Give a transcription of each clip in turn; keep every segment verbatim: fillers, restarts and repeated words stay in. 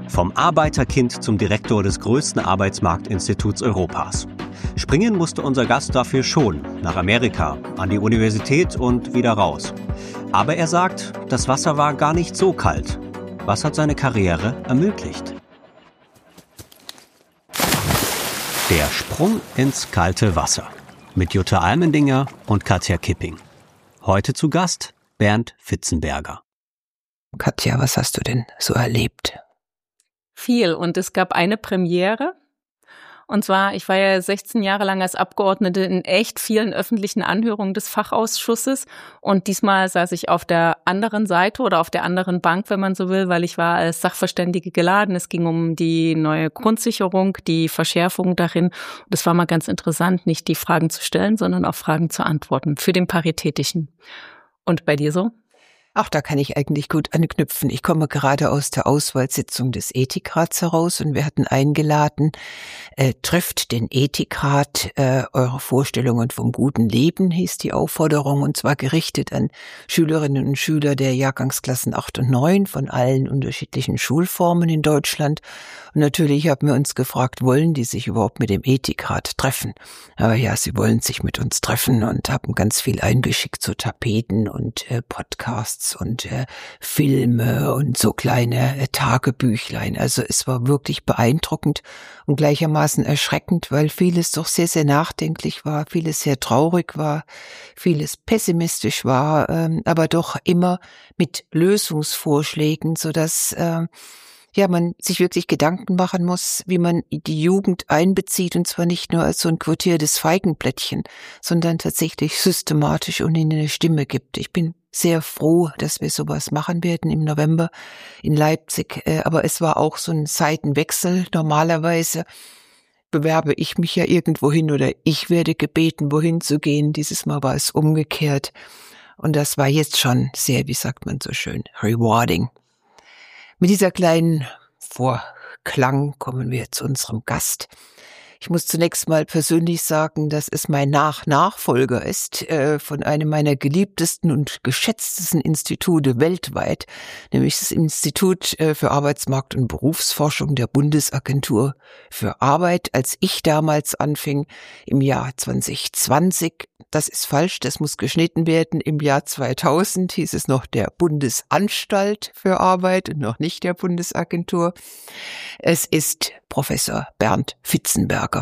Vom Arbeiterkind zum Direktor des größten Arbeitsmarktinstituts Europas. Springen musste unser Gast dafür schon, nach Amerika, an die Universität und wieder raus. Aber er sagt, das Wasser war gar nicht so kalt. Was hat seine Karriere ermöglicht? Der Sprung ins kalte Wasser mit Jutta Almendinger und Katja Kipping. Heute zu Gast Bernd Fitzenberger. Katja, was hast du denn so erlebt? Viel, und es gab eine Premiere. Und zwar, ich war ja sechzehn Jahre lang als Abgeordnete in echt vielen öffentlichen Anhörungen des Fachausschusses. Und diesmal saß ich auf der anderen Seite oder auf der anderen Bank, wenn man so will, weil ich war als Sachverständige geladen. Es ging um die neue Grundsicherung, die Verschärfung darin. Und es war mal ganz interessant, nicht die Fragen zu stellen, sondern auch Fragen zu antworten für den Paritätischen. Und bei dir so? Ach, da kann ich eigentlich gut anknüpfen. Ich komme gerade aus der Auswahlsitzung des Ethikrats heraus und wir hatten eingeladen, äh, trifft den Ethikrat äh, eure Vorstellungen vom guten Leben, hieß die Aufforderung, und zwar gerichtet an Schülerinnen und Schüler der Jahrgangsklassen acht und neun von allen unterschiedlichen Schulformen in Deutschland. Und natürlich haben wir uns gefragt, wollen die sich überhaupt mit dem Ethikrat treffen? Aber ja, sie wollen sich mit uns treffen und haben ganz viel eingeschickt, so Tapeten und äh, Podcasts und äh, Filme und so kleine äh, Tagebüchlein. Also es war wirklich beeindruckend und gleichermaßen erschreckend, weil vieles doch sehr, sehr nachdenklich war, vieles sehr traurig war, vieles pessimistisch war, ähm, aber doch immer mit Lösungsvorschlägen, sodass äh, ja, man sich wirklich Gedanken machen muss, wie man die Jugend einbezieht, und zwar nicht nur als so ein quotiertes Feigenblättchen, sondern tatsächlich systematisch und ihnen eine Stimme gibt. Ich bin sehr froh, dass wir sowas machen werden im November in Leipzig, aber es war auch so ein Seitenwechsel. Normalerweise bewerbe ich mich ja irgendwo hin oder ich werde gebeten, wohin zu gehen. Dieses Mal war es umgekehrt und das war jetzt schon sehr, wie sagt man so schön, rewarding. Mit dieser kleinen Vorklang kommen wir zu unserem Gast. Ich muss zunächst mal persönlich sagen, dass es mein Nach-Nachfolger ist äh, von einem meiner geliebtesten und geschätztesten Institute weltweit, nämlich das Institut äh, für Arbeitsmarkt- und Berufsforschung der Bundesagentur für Arbeit. Als ich damals anfing, im Jahr zwanzig zwanzig, das ist falsch, das muss geschnitten werden, im Jahr zweitausend hieß es noch der Bundesanstalt für Arbeit und noch nicht der Bundesagentur. Es ist Professor Bernd Fitzenberger.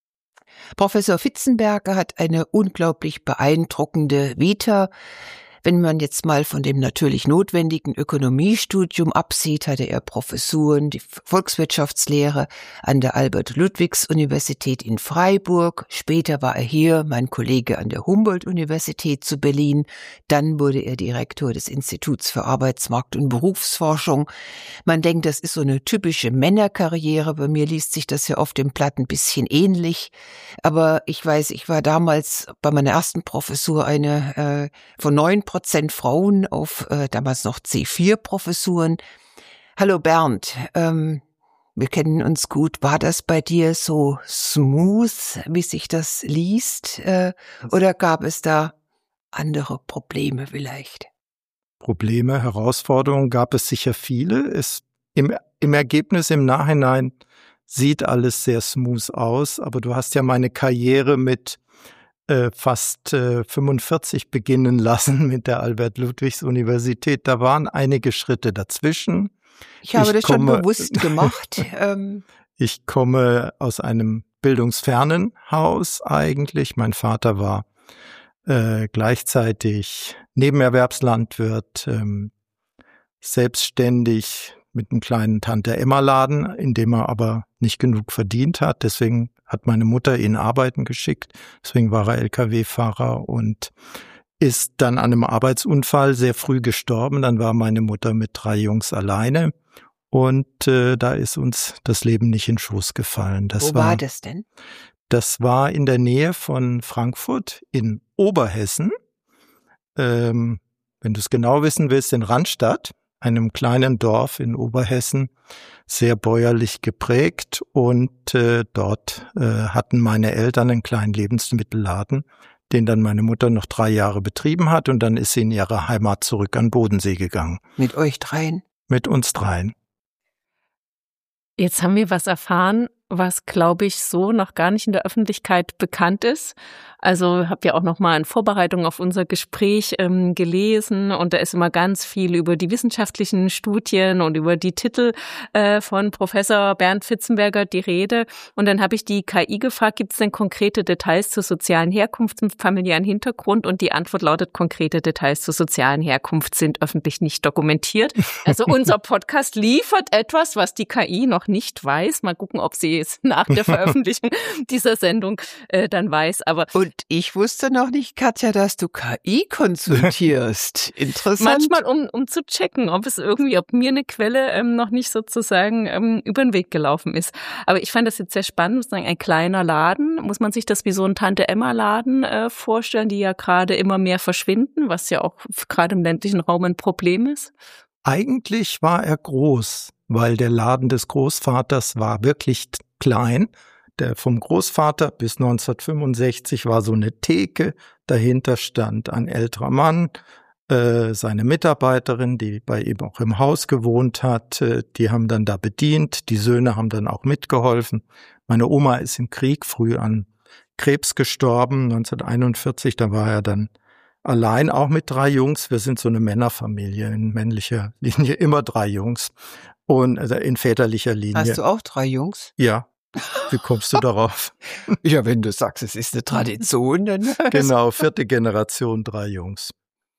Professor Fitzenberger hat eine unglaublich beeindruckende Vita. Wenn man jetzt mal von dem natürlich notwendigen Ökonomiestudium absieht, hatte er Professuren, die Volkswirtschaftslehre an der Albert-Ludwigs-Universität in Freiburg. Später war er hier, mein Kollege, an der Humboldt-Universität zu Berlin. Dann wurde er Direktor des Instituts für Arbeitsmarkt- und Berufsforschung. Man denkt, das ist so eine typische Männerkarriere. Bei mir liest sich das ja auf dem Blatt ein bisschen ähnlich. Aber ich weiß, ich war damals bei meiner ersten Professur eine äh, von neun Prozent Frauen auf äh, damals noch C vier Professuren. Hallo Bernd, ähm, wir kennen uns gut. War das bei dir so smooth, wie sich das liest? Äh, oder gab es da andere Probleme vielleicht? Probleme, Herausforderungen gab es sicher viele. Es, im, im Ergebnis, im Nachhinein sieht alles sehr smooth aus. Aber du hast ja meine Karriere mit Äh, fast äh, fünfundvierzig beginnen lassen mit der Albert-Ludwigs-Universität. Da waren einige Schritte dazwischen. Ich habe ich das komme, schon bewusst gemacht. ähm. Ich komme aus einem bildungsfernen Haus eigentlich. Mein Vater war äh, gleichzeitig Nebenerwerbslandwirt, ähm, selbstständig mit einem kleinen Tante-Emma-Laden, in dem er aber nicht genug verdient hat. Deswegen hat meine Mutter ihn arbeiten geschickt. Deswegen war er L K W-Fahrer und ist dann an einem Arbeitsunfall sehr früh gestorben. Dann war meine Mutter mit drei Jungs alleine und äh, da ist uns das Leben nicht in den Schoß gefallen. Das Wo war, war das denn? Das war in der Nähe von Frankfurt in Oberhessen. Ähm, wenn du es genau wissen willst, in Randstadt, einem kleinen Dorf in Oberhessen, sehr bäuerlich geprägt, und äh, dort äh, hatten meine Eltern einen kleinen Lebensmittelladen, den dann meine Mutter noch drei Jahre betrieben hat, und dann ist sie in ihre Heimat zurück an Bodensee gegangen. Mit euch dreien? Mit uns dreien. Jetzt haben wir was erfahren, was, glaube ich, so noch gar nicht in der Öffentlichkeit bekannt ist. Also habe ja auch noch mal in Vorbereitung auf unser Gespräch ähm, gelesen und da ist immer ganz viel über die wissenschaftlichen Studien und über die Titel äh, von Professor Bernd Fitzenberger die Rede. Und dann habe ich die K I gefragt, gibt es denn konkrete Details zur sozialen Herkunft und familiären Hintergrund? Und die Antwort lautet, konkrete Details zur sozialen Herkunft sind öffentlich nicht dokumentiert. Also unser Podcast liefert etwas, was die K I noch nicht weiß. Mal gucken, ob sie es nach der Veröffentlichung dieser Sendung äh, dann weiß. Aber Und ich wusste noch nicht, Katja, dass du K I konsultierst. Interessant. Manchmal, um um zu checken, ob es irgendwie, ob mir eine Quelle ähm, noch nicht sozusagen ähm, über den Weg gelaufen ist. Aber ich fand das jetzt sehr spannend, sozusagen ein kleiner Laden. Muss man sich das wie so ein Tante-Emma-Laden äh, vorstellen, die ja gerade immer mehr verschwinden, was ja auch gerade im ländlichen Raum ein Problem ist? Eigentlich war er groß, weil der Laden des Großvaters war wirklich klein. Der vom Großvater bis neunzehnhundertfünfundsechzig war so eine Theke, dahinter stand ein älterer Mann, äh, seine Mitarbeiterin, die bei ihm auch im Haus gewohnt hat, äh, die haben dann da bedient, die Söhne haben dann auch mitgeholfen. Meine Oma ist im Krieg früh an Krebs gestorben, neunzehnhunderteinundvierzig, da war er dann allein, auch mit drei Jungs. Wir sind so eine Männerfamilie in männlicher Linie, immer drei Jungs und also in väterlicher Linie. Hast du auch drei Jungs? Ja. Wie kommst du darauf? Ja, wenn du sagst, es ist eine Tradition, dann... Genau, vierte Generation, drei Jungs.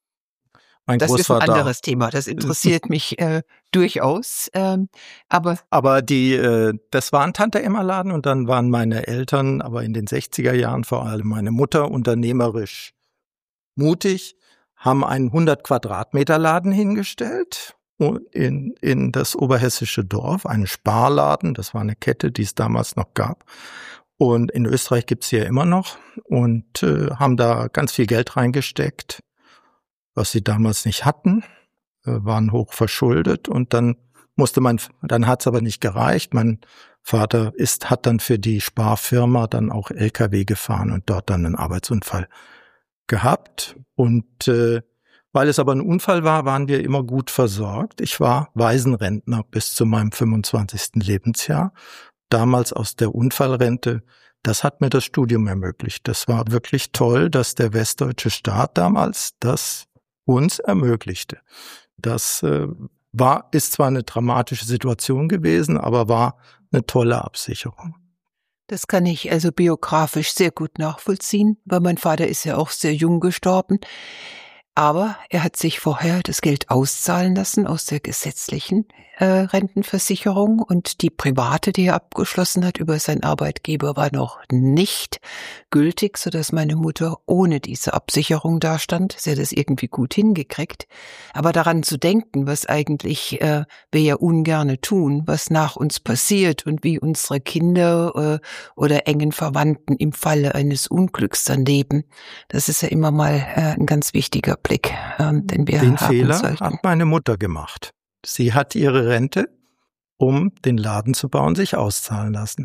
Mein das Großvater, ist ein anderes Thema, das interessiert mich äh, durchaus. Ähm, aber aber die, äh, das war ein Tante-Emma-Laden und dann waren meine Eltern, aber in den sechziger Jahren vor allem meine Mutter, unternehmerisch mutig, haben einen hundert Quadratmeter Laden hingestellt in, in das oberhessische Dorf, einen Sparladen, das war eine Kette, die es damals noch gab. Und in Österreich gibt's hier immer noch und äh, haben da ganz viel Geld reingesteckt, was sie damals nicht hatten, äh, waren hoch verschuldet und dann musste man, dann hat's aber nicht gereicht. Mein Vater ist, hat dann für die Sparfirma dann auch L K W gefahren und dort dann einen Arbeitsunfall gehabt und äh, weil es aber ein Unfall war, waren wir immer gut versorgt. Ich war Waisenrentner bis zu meinem fünfundzwanzigsten Lebensjahr. Damals aus der Unfallrente. Das hat mir das Studium ermöglicht. Das war wirklich toll, dass der westdeutsche Staat damals das uns ermöglichte. Das äh, war, ist zwar eine dramatische Situation gewesen, aber war eine tolle Absicherung. Das kann ich also biografisch sehr gut nachvollziehen, weil mein Vater ist ja auch sehr jung gestorben. Aber er hat sich vorher das Geld auszahlen lassen aus der gesetzlichen äh, Rentenversicherung und die private, die er abgeschlossen hat über seinen Arbeitgeber, war noch nicht gültig, sodass meine Mutter ohne diese Absicherung dastand. Sie hat es irgendwie gut hingekriegt. Aber daran zu denken, was eigentlich äh, wir ja ungerne tun, was nach uns passiert und wie unsere Kinder äh, oder engen Verwandten im Falle eines Unglücks dann leben, das ist ja immer mal äh, ein ganz wichtiger Blick, ähm, den wir Den haben Fehler sollten. hat meine Mutter gemacht. Sie hat ihre Rente, um den Laden zu bauen, sich auszahlen lassen.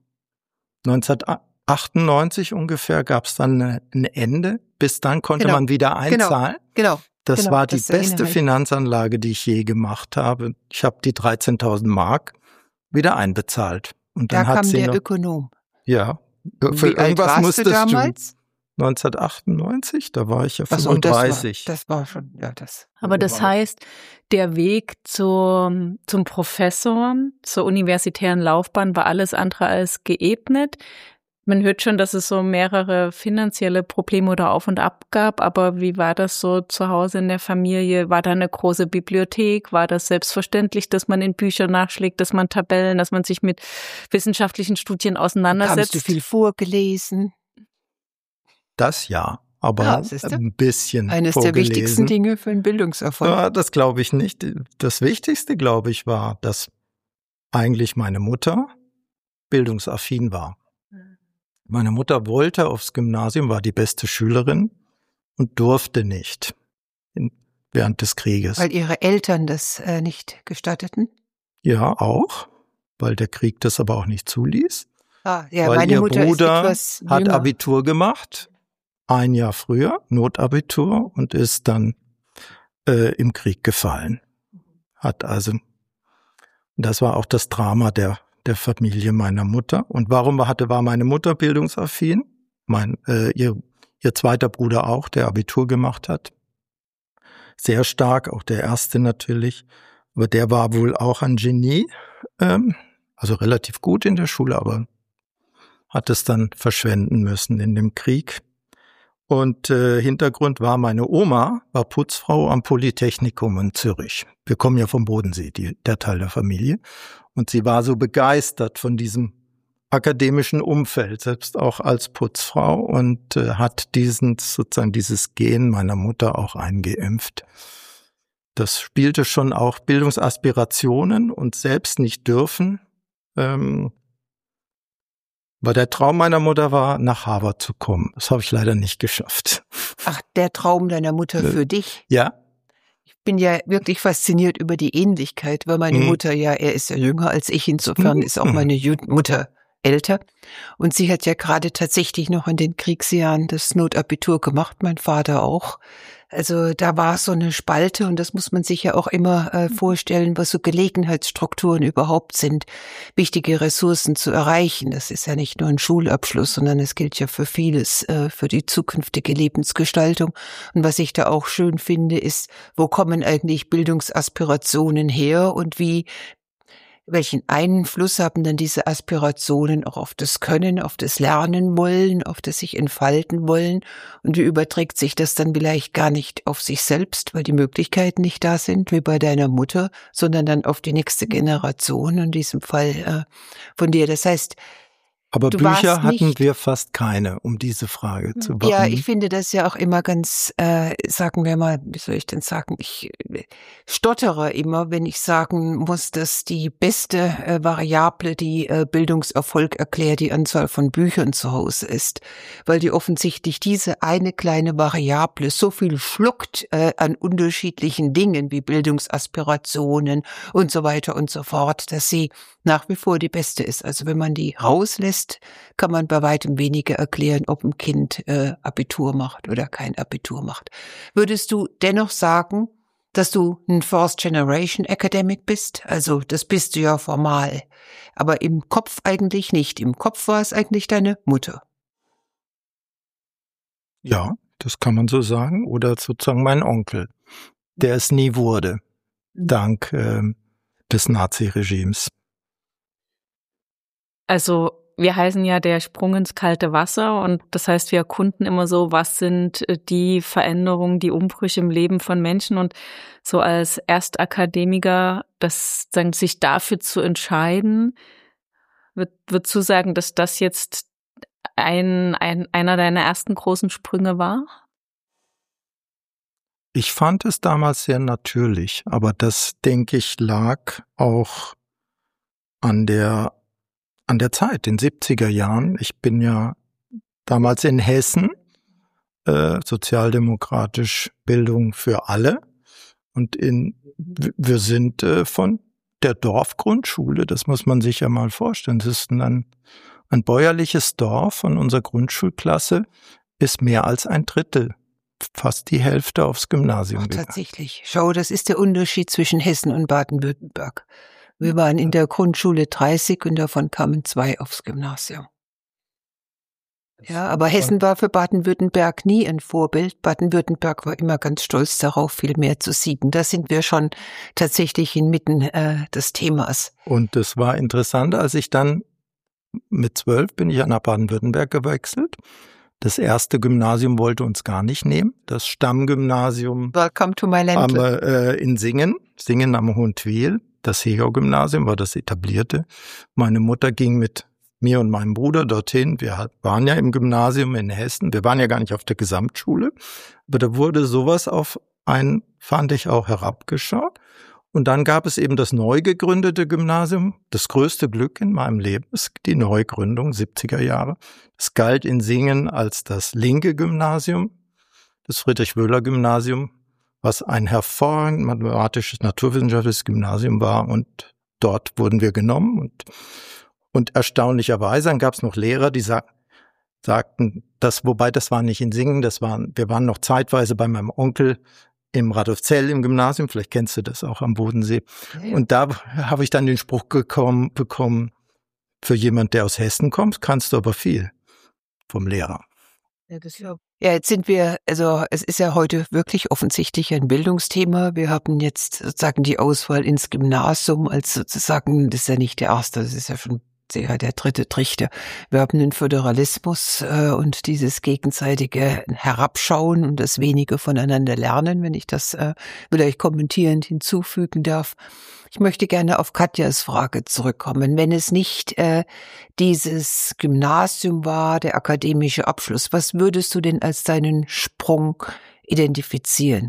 neunzehnhundertachtundneunzig ungefähr gab es dann ein Ende. Bis dann konnte Genau. man wieder einzahlen. Genau. Das genau, war die das beste erinnere ich. Finanzanlage, die ich je gemacht habe. Ich habe die dreizehntausend Mark wieder einbezahlt. Und Da dann hat kam sie der noch, Ökonom. ja, für Wie alt irgendwas warst du musstest damals? neunzehnhundertachtundneunzig, da war ich ja Ach so, und das war, fünfunddreißig. das war schon, ja, das. Aber das heißt, der Weg zum, zum Professor, zur universitären Laufbahn war alles andere als geebnet. Man hört schon, dass es so mehrere finanzielle Probleme oder Auf und Ab gab, aber wie war das so zu Hause in der Familie? War da eine große Bibliothek? War das selbstverständlich, dass man in Büchern nachschlägt, dass man Tabellen, dass man sich mit wissenschaftlichen Studien auseinandersetzt? Hast du viel vorgelesen? Das ja, aber Ja, siehste? ein bisschen Eines vorgelesen. der wichtigsten Dinge für einen Bildungserfolg. Ja, das glaube ich nicht. Das Wichtigste, glaube ich, war, dass eigentlich meine Mutter bildungsaffin war. Meine Mutter wollte aufs Gymnasium, war die beste Schülerin und durfte nicht in, während des Krieges. Weil ihre Eltern das äh, nicht gestatteten? Ja, auch, weil der Krieg das aber auch nicht zuließ. Ah, ja, weil meine ihr Mutter Bruder ist etwas hat jünger. Abitur gemacht, ein Jahr früher, Notabitur, und ist dann äh, im Krieg gefallen. Hat also, das war auch das Drama der der Familie meiner Mutter. Und warum hatte, war meine Mutter bildungsaffin? Mein, äh, ihr, ihr zweiter Bruder auch, der Abitur gemacht hat. Sehr stark, auch der erste natürlich. Aber der war wohl auch ein Genie, ähm, also relativ gut in der Schule, aber hat es dann verschwenden müssen in dem Krieg. Und äh, Hintergrund war, meine Oma war Putzfrau am Polytechnikum in Zürich. Wir kommen ja vom Bodensee, die, der Teil der Familie. Und sie war so begeistert von diesem akademischen Umfeld, selbst auch als Putzfrau, und äh, hat diesen sozusagen dieses Gen meiner Mutter auch eingeimpft. Das spielte schon auch Bildungsaspirationen und selbst nicht dürfen. Ähm, weil der Traum meiner Mutter war, nach Harvard zu kommen. Das habe ich leider nicht geschafft. Ach, der Traum deiner Mutter äh, für dich? Ja. Ich bin ja wirklich fasziniert über die Ähnlichkeit, weil meine mhm. Mutter ja, er ist ja jünger als ich, insofern mhm. ist auch meine Mutter älter. Und sie hat ja gerade tatsächlich noch in den Kriegsjahren das Notabitur gemacht, mein Vater auch. Also da war so eine Spalte, und das muss man sich ja auch immer äh, vorstellen, was so Gelegenheitsstrukturen überhaupt sind, wichtige Ressourcen zu erreichen. Das ist ja nicht nur ein Schulabschluss, sondern es gilt ja für vieles, äh, für die zukünftige Lebensgestaltung. Und was ich da auch schön finde, ist, wo kommen eigentlich Bildungsaspirationen her und wie welchen Einfluss haben denn diese Aspirationen auch auf das Können, auf das Lernen wollen, auf das sich entfalten wollen? Und wie überträgt sich das dann vielleicht gar nicht auf sich selbst, weil die Möglichkeiten nicht da sind, wie bei deiner Mutter, sondern dann auf die nächste Generation, in diesem Fall äh, von dir. Das heißt, aber du Bücher hatten nicht, wir fast keine, um diese Frage zu beantworten. Ja, ich finde das ja auch immer ganz, äh, sagen wir mal, wie soll ich denn sagen, ich äh, stottere immer, wenn ich sagen muss, dass die beste äh, Variable, die äh, Bildungserfolg erklärt, die Anzahl von Büchern zu Hause ist, weil die offensichtlich diese eine kleine Variable so viel schluckt äh, an unterschiedlichen Dingen wie Bildungsaspirationen und so weiter und so fort, dass sie nach wie vor die beste ist. Also wenn man die rauslässt, kann man bei weitem weniger erklären, ob ein Kind äh, Abitur macht oder kein Abitur macht. Würdest du dennoch sagen, dass du ein First Generation Academic bist? Also das bist du ja formal, aber im Kopf eigentlich nicht. Im Kopf war es eigentlich deine Mutter. Ja, das kann man so sagen. Oder sozusagen mein Onkel, der es nie wurde, dank äh, des Naziregimes. Also wir heißen ja der Sprung ins kalte Wasser, und das heißt, wir erkunden immer so, was sind die Veränderungen, die Umbrüche im Leben von Menschen, und so als Erstakademiker, das sagen, sich dafür zu entscheiden, wird, würdest du sagen, dass das jetzt ein, ein einer deiner ersten großen Sprünge war? Ich fand es damals sehr natürlich, aber das, denke ich, lag auch an der An der Zeit, den siebziger Jahren. Ich bin ja damals in Hessen, äh, sozialdemokratisch Bildung für alle. Und in, wir sind äh, von der Dorfgrundschule, das muss man sich ja mal vorstellen. Das ist ein, ein bäuerliches Dorf, und unsere Grundschulklasse ist mehr als ein Drittel, fast die Hälfte aufs Gymnasium Ach, gegangen. tatsächlich. Schau, das ist der Unterschied zwischen Hessen und Baden-Württemberg. Wir waren in der Grundschule dreißig und davon kamen zwei aufs Gymnasium. Ja, aber Hessen war für Baden-Württemberg nie ein Vorbild. Baden-Württemberg war immer ganz stolz darauf, viel mehr zu sieben. Da sind wir schon tatsächlich inmitten äh, des Themas. Und das war interessant, als ich dann mit zwölf bin ich nach Baden-Württemberg gewechselt. Das erste Gymnasium wollte uns gar nicht nehmen. Das Stammgymnasium Welcome to my land. Am, äh, in Singen, Singen am Hohentwiel. Das Hegau-Gymnasium war das etablierte. Meine Mutter ging mit mir und meinem Bruder dorthin. Wir waren ja im Gymnasium in Hessen. Wir waren ja gar nicht auf der Gesamtschule. Aber da wurde sowas auf einen, fand ich, auch herabgeschaut. Und dann gab es eben das neu gegründete Gymnasium. Das größte Glück in meinem Leben ist die Neugründung, siebziger Jahre. Es galt in Singen als das linke Gymnasium, das Friedrich-Wöhler-Gymnasium, was ein hervorragend mathematisches, naturwissenschaftliches Gymnasium war, und dort wurden wir genommen, und, und erstaunlicherweise, dann gab es noch Lehrer, die sag, sagten, das, wobei das war nicht in Singen, das waren, wir waren noch zeitweise bei meinem Onkel im Radolfzell im Gymnasium, vielleicht kennst du das auch am Bodensee, ja, ja. Und da habe ich dann den Spruch gekommen, bekommen, Für jemand, der aus Hessen kommt, kannst du aber viel vom Lehrer. Ja, das ja. Ja, jetzt sind wir, also es ist ja heute wirklich offensichtlich ein Bildungsthema. Wir haben jetzt sozusagen die Auswahl ins Gymnasium als sozusagen, das ist ja nicht der erste, das ist ja schon der, der dritte Trichter. Wir haben den Föderalismus äh, und dieses gegenseitige Herabschauen und das wenige voneinander lernen, wenn ich das äh, vielleicht kommentierend hinzufügen darf. Ich möchte gerne auf Katjas Frage zurückkommen. Wenn es nicht äh, dieses Gymnasium war, der akademische Abschluss, was würdest du denn als deinen Sprung identifizieren?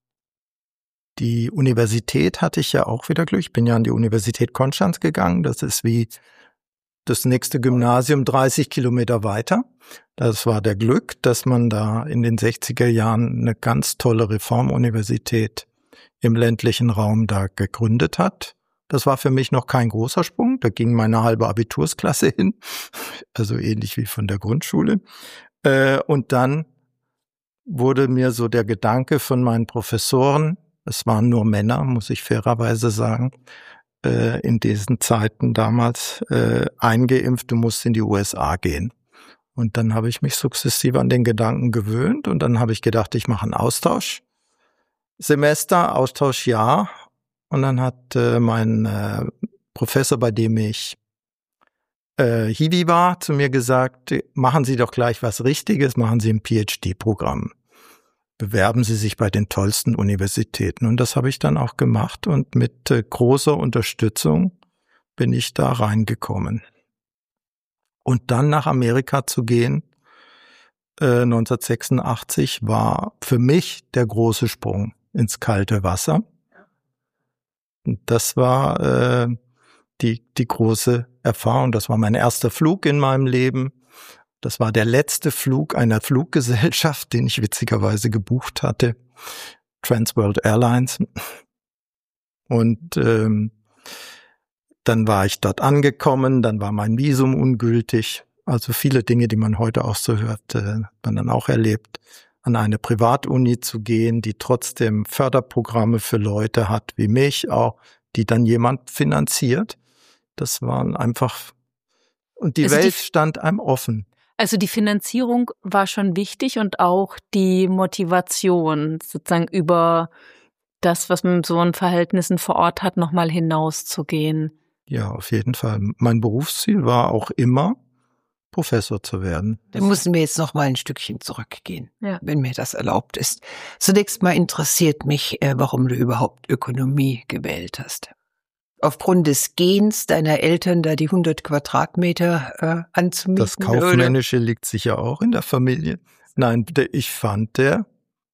Die Universität hatte ich ja auch wieder Glück. Ich bin ja an die Universität Konstanz gegangen. Das ist wie das nächste Gymnasium dreißig Kilometer weiter. Das war der Glück, dass man da in den sechziger Jahren eine ganz tolle Reformuniversität im ländlichen Raum da gegründet hat. Das war für mich noch kein großer Sprung. Da ging meine halbe Abitursklasse hin, also ähnlich wie von der Grundschule. Und dann wurde mir so der Gedanke von meinen Professoren, es waren nur Männer, muss ich fairerweise sagen, in diesen Zeiten damals eingeimpft, du musst in die U S A gehen. Und dann habe ich mich sukzessive an den Gedanken gewöhnt und dann habe ich gedacht, ich mache einen Austauschsemester, Austauschjahr. Und dann hat äh, mein äh, Professor, bei dem ich äh, Hiwi war, zu mir gesagt, machen Sie doch gleich was Richtiges, machen Sie ein P H D-Programm. Bewerben Sie sich bei den tollsten Universitäten. Und das habe ich dann auch gemacht und mit äh, großer Unterstützung bin ich da reingekommen. Und dann nach Amerika zu gehen, äh, neunzehnhundertsechsundachtzig, war für mich der große Sprung ins kalte Wasser. Und das war äh, die, die große Erfahrung. Das war mein erster Flug in meinem Leben. Das war der letzte Flug einer Fluggesellschaft, den ich witzigerweise gebucht hatte, Transworld Airlines. Und ähm, dann war ich dort angekommen, dann war mein Visum ungültig. Also viele Dinge, die man heute auch so hört, äh, hat man dann auch erlebt. An eine Privatuni zu gehen, die trotzdem Förderprogramme für Leute hat wie mich, auch die dann jemand finanziert. Das waren einfach, und die also Welt die, stand einem offen. Also die Finanzierung war schon wichtig und auch die Motivation, sozusagen über das, was man in so einen Verhältnissen vor Ort hat, nochmal hinauszugehen. Ja, auf jeden Fall. Mein Berufsziel war auch immer, Professor zu werden. Dann müssen wir jetzt noch mal ein Stückchen zurückgehen, ja, wenn mir das erlaubt ist. Zunächst mal interessiert mich, warum du überhaupt Ökonomie gewählt hast. Aufgrund des Gens deiner Eltern, da die hundert Quadratmeter äh, anzumieten? Das Kaufmännische oder? Liegt sicher auch in der Familie. Nein, ich fand der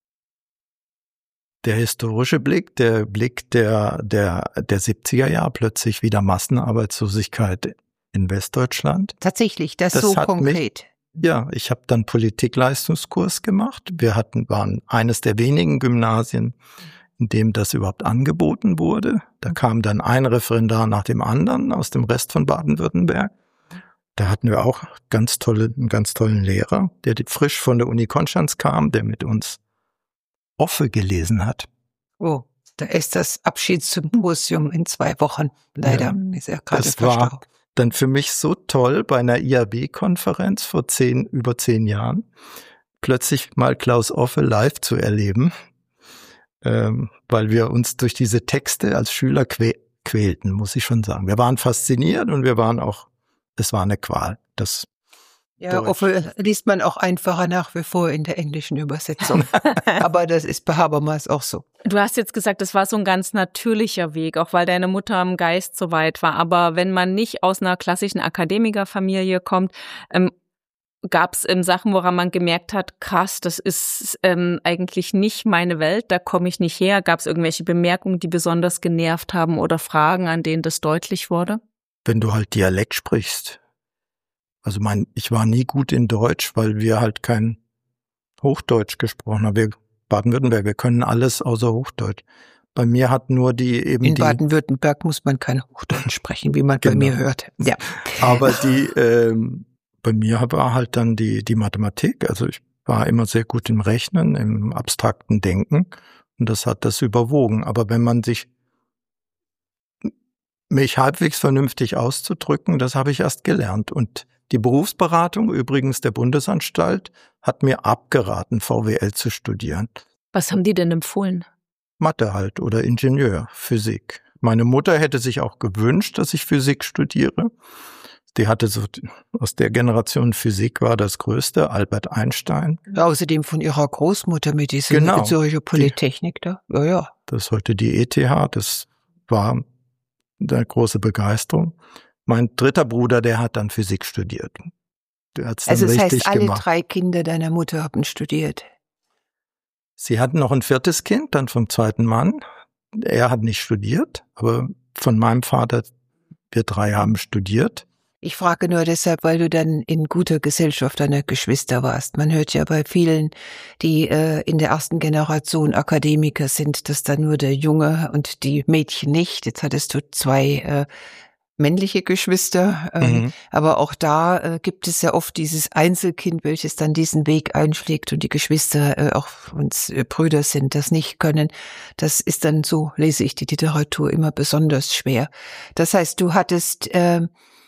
der historische Blick, der Blick der der der siebziger Jahre, plötzlich wieder Massenarbeitslosigkeit in Westdeutschland. Tatsächlich, das, das so konkret. Mich, ja, ich habe dann Politikleistungskurs gemacht. Wir hatten waren eines der wenigen Gymnasien, in dem das überhaupt angeboten wurde. Da kam dann ein Referendar nach dem anderen aus dem Rest von Baden-Württemberg. Da hatten wir auch ganz tolle, einen ganz tollen Lehrer, der frisch von der Uni Konstanz kam, der mit uns Offe gelesen hat. Oh, da ist das Abschiedssymposium in zwei Wochen. Leider ja, ist er gerade verstorben. War dann für mich so toll, bei einer I A B-Konferenz vor zehn, über zehn Jahren, plötzlich mal Klaus Offe live zu erleben, ähm, weil wir uns durch diese Texte als Schüler quä- quälten, muss ich schon sagen. Wir waren fasziniert und wir waren auch, es war eine Qual. Das Ja, Offe liest man auch einfacher nach wie vor in der englischen Übersetzung. Aber das ist bei Habermas auch so. Du hast jetzt gesagt, das war so ein ganz natürlicher Weg, auch weil deine Mutter im Geist so weit war. Aber wenn man nicht aus einer klassischen Akademikerfamilie kommt, ähm, gab es ähm, Sachen, woran man gemerkt hat, krass, das ist ähm, eigentlich nicht meine Welt, da komme ich nicht her. Gab es irgendwelche Bemerkungen, die besonders genervt haben oder Fragen, an denen das deutlich wurde? Wenn du halt Dialekt sprichst. Also mein, ich war nie gut in Deutsch, weil wir halt kein Hochdeutsch gesprochen haben. Wir Baden-Württemberg, wir können alles außer Hochdeutsch. Bei mir hat nur die eben in die... In Baden-Württemberg muss man kein Hochdeutsch sprechen, wie man genau. bei mir hört. Ja. Aber die, ähm, bei mir war halt dann die die Mathematik. Also ich war immer sehr gut im Rechnen, im abstrakten Denken und das hat das überwogen. Aber wenn man sich mich halbwegs vernünftig auszudrücken, das habe ich erst gelernt. Und die Berufsberatung übrigens der Bundesanstalt hat mir abgeraten, V W L zu studieren. Was haben die denn empfohlen? Mathe halt oder Ingenieur, Physik. Meine Mutter hätte sich auch gewünscht, dass ich Physik studiere. Die hatte so, aus der Generation Physik war das Größte, Albert Einstein. Ja, außerdem von ihrer Großmutter mit dieser Genau. Zürcher Polytechnik da. Ja, ja. Das ist heute die E T H, das war eine große Begeisterung. Mein dritter Bruder, der hat dann Physik studiert. Der hat's dann Also das richtig heißt, alle gemacht. drei Kinder deiner Mutter haben studiert. Sie hatten noch ein viertes Kind, dann vom zweiten Mann. Er hat nicht studiert, aber von meinem Vater, wir drei haben studiert. Ich frage nur deshalb, weil du dann in guter Gesellschaft deiner Geschwister warst. Man hört ja bei vielen, die äh, in der ersten Generation Akademiker sind, dass da nur der Junge und die Mädchen nicht. Jetzt hattest du zwei äh, männliche Geschwister, ähm, mhm. aber auch da äh, gibt es ja oft dieses Einzelkind, welches dann diesen Weg einschlägt und die Geschwister, äh, auch uns äh, Brüder sind, das nicht können. Das ist dann, so lese ich die Literatur, immer besonders schwer. Das heißt, du hattest äh,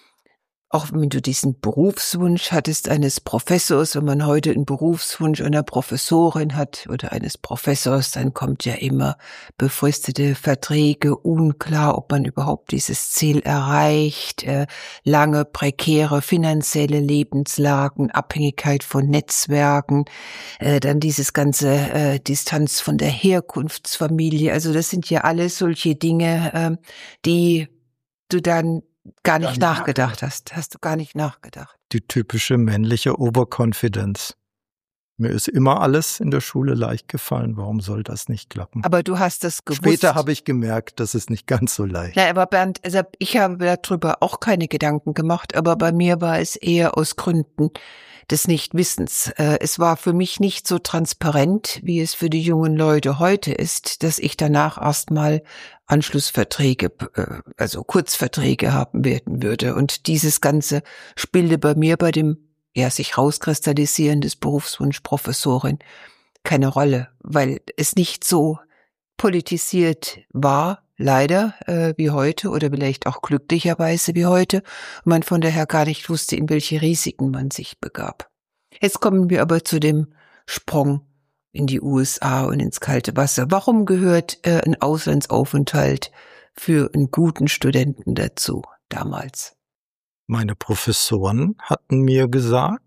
auch wenn du diesen Berufswunsch hattest eines Professors, wenn man heute einen Berufswunsch einer Professorin hat oder eines Professors, dann kommt ja immer befristete Verträge, unklar, ob man überhaupt dieses Ziel erreicht, äh, lange prekäre finanzielle Lebenslagen, Abhängigkeit von Netzwerken, äh, dann dieses ganze äh, Distanz von der Herkunftsfamilie. Also das sind ja alles solche Dinge, äh, die du dann gar nicht ja, nachgedacht hast. Hast du gar nicht nachgedacht. Die typische männliche Overconfidence. Mir ist immer alles in der Schule leicht gefallen. Warum soll das nicht klappen? Aber du hast das gewusst. Später habe ich gemerkt, das ist nicht ganz so leicht. Na, aber Bernd, also ich habe darüber auch keine Gedanken gemacht, aber bei mir war es eher aus Gründen des Nichtwissens. Es war für mich nicht so transparent, wie es für die jungen Leute heute ist, dass ich danach erstmal Anschlussverträge, also Kurzverträge haben werden würde. Und dieses Ganze spielte bei mir bei dem ja sich rauskristallisieren des Berufswunsch Professorin keine Rolle, weil es nicht so politisiert war, leider, äh, wie heute oder vielleicht auch glücklicherweise wie heute, und man von daher gar nicht wusste, in welche Risiken man sich begab. Jetzt kommen wir aber zu dem Sprung in die U S A und ins kalte Wasser. Warum gehört äh, ein Auslandsaufenthalt für einen guten Studenten dazu damals? Meine Professoren hatten mir gesagt,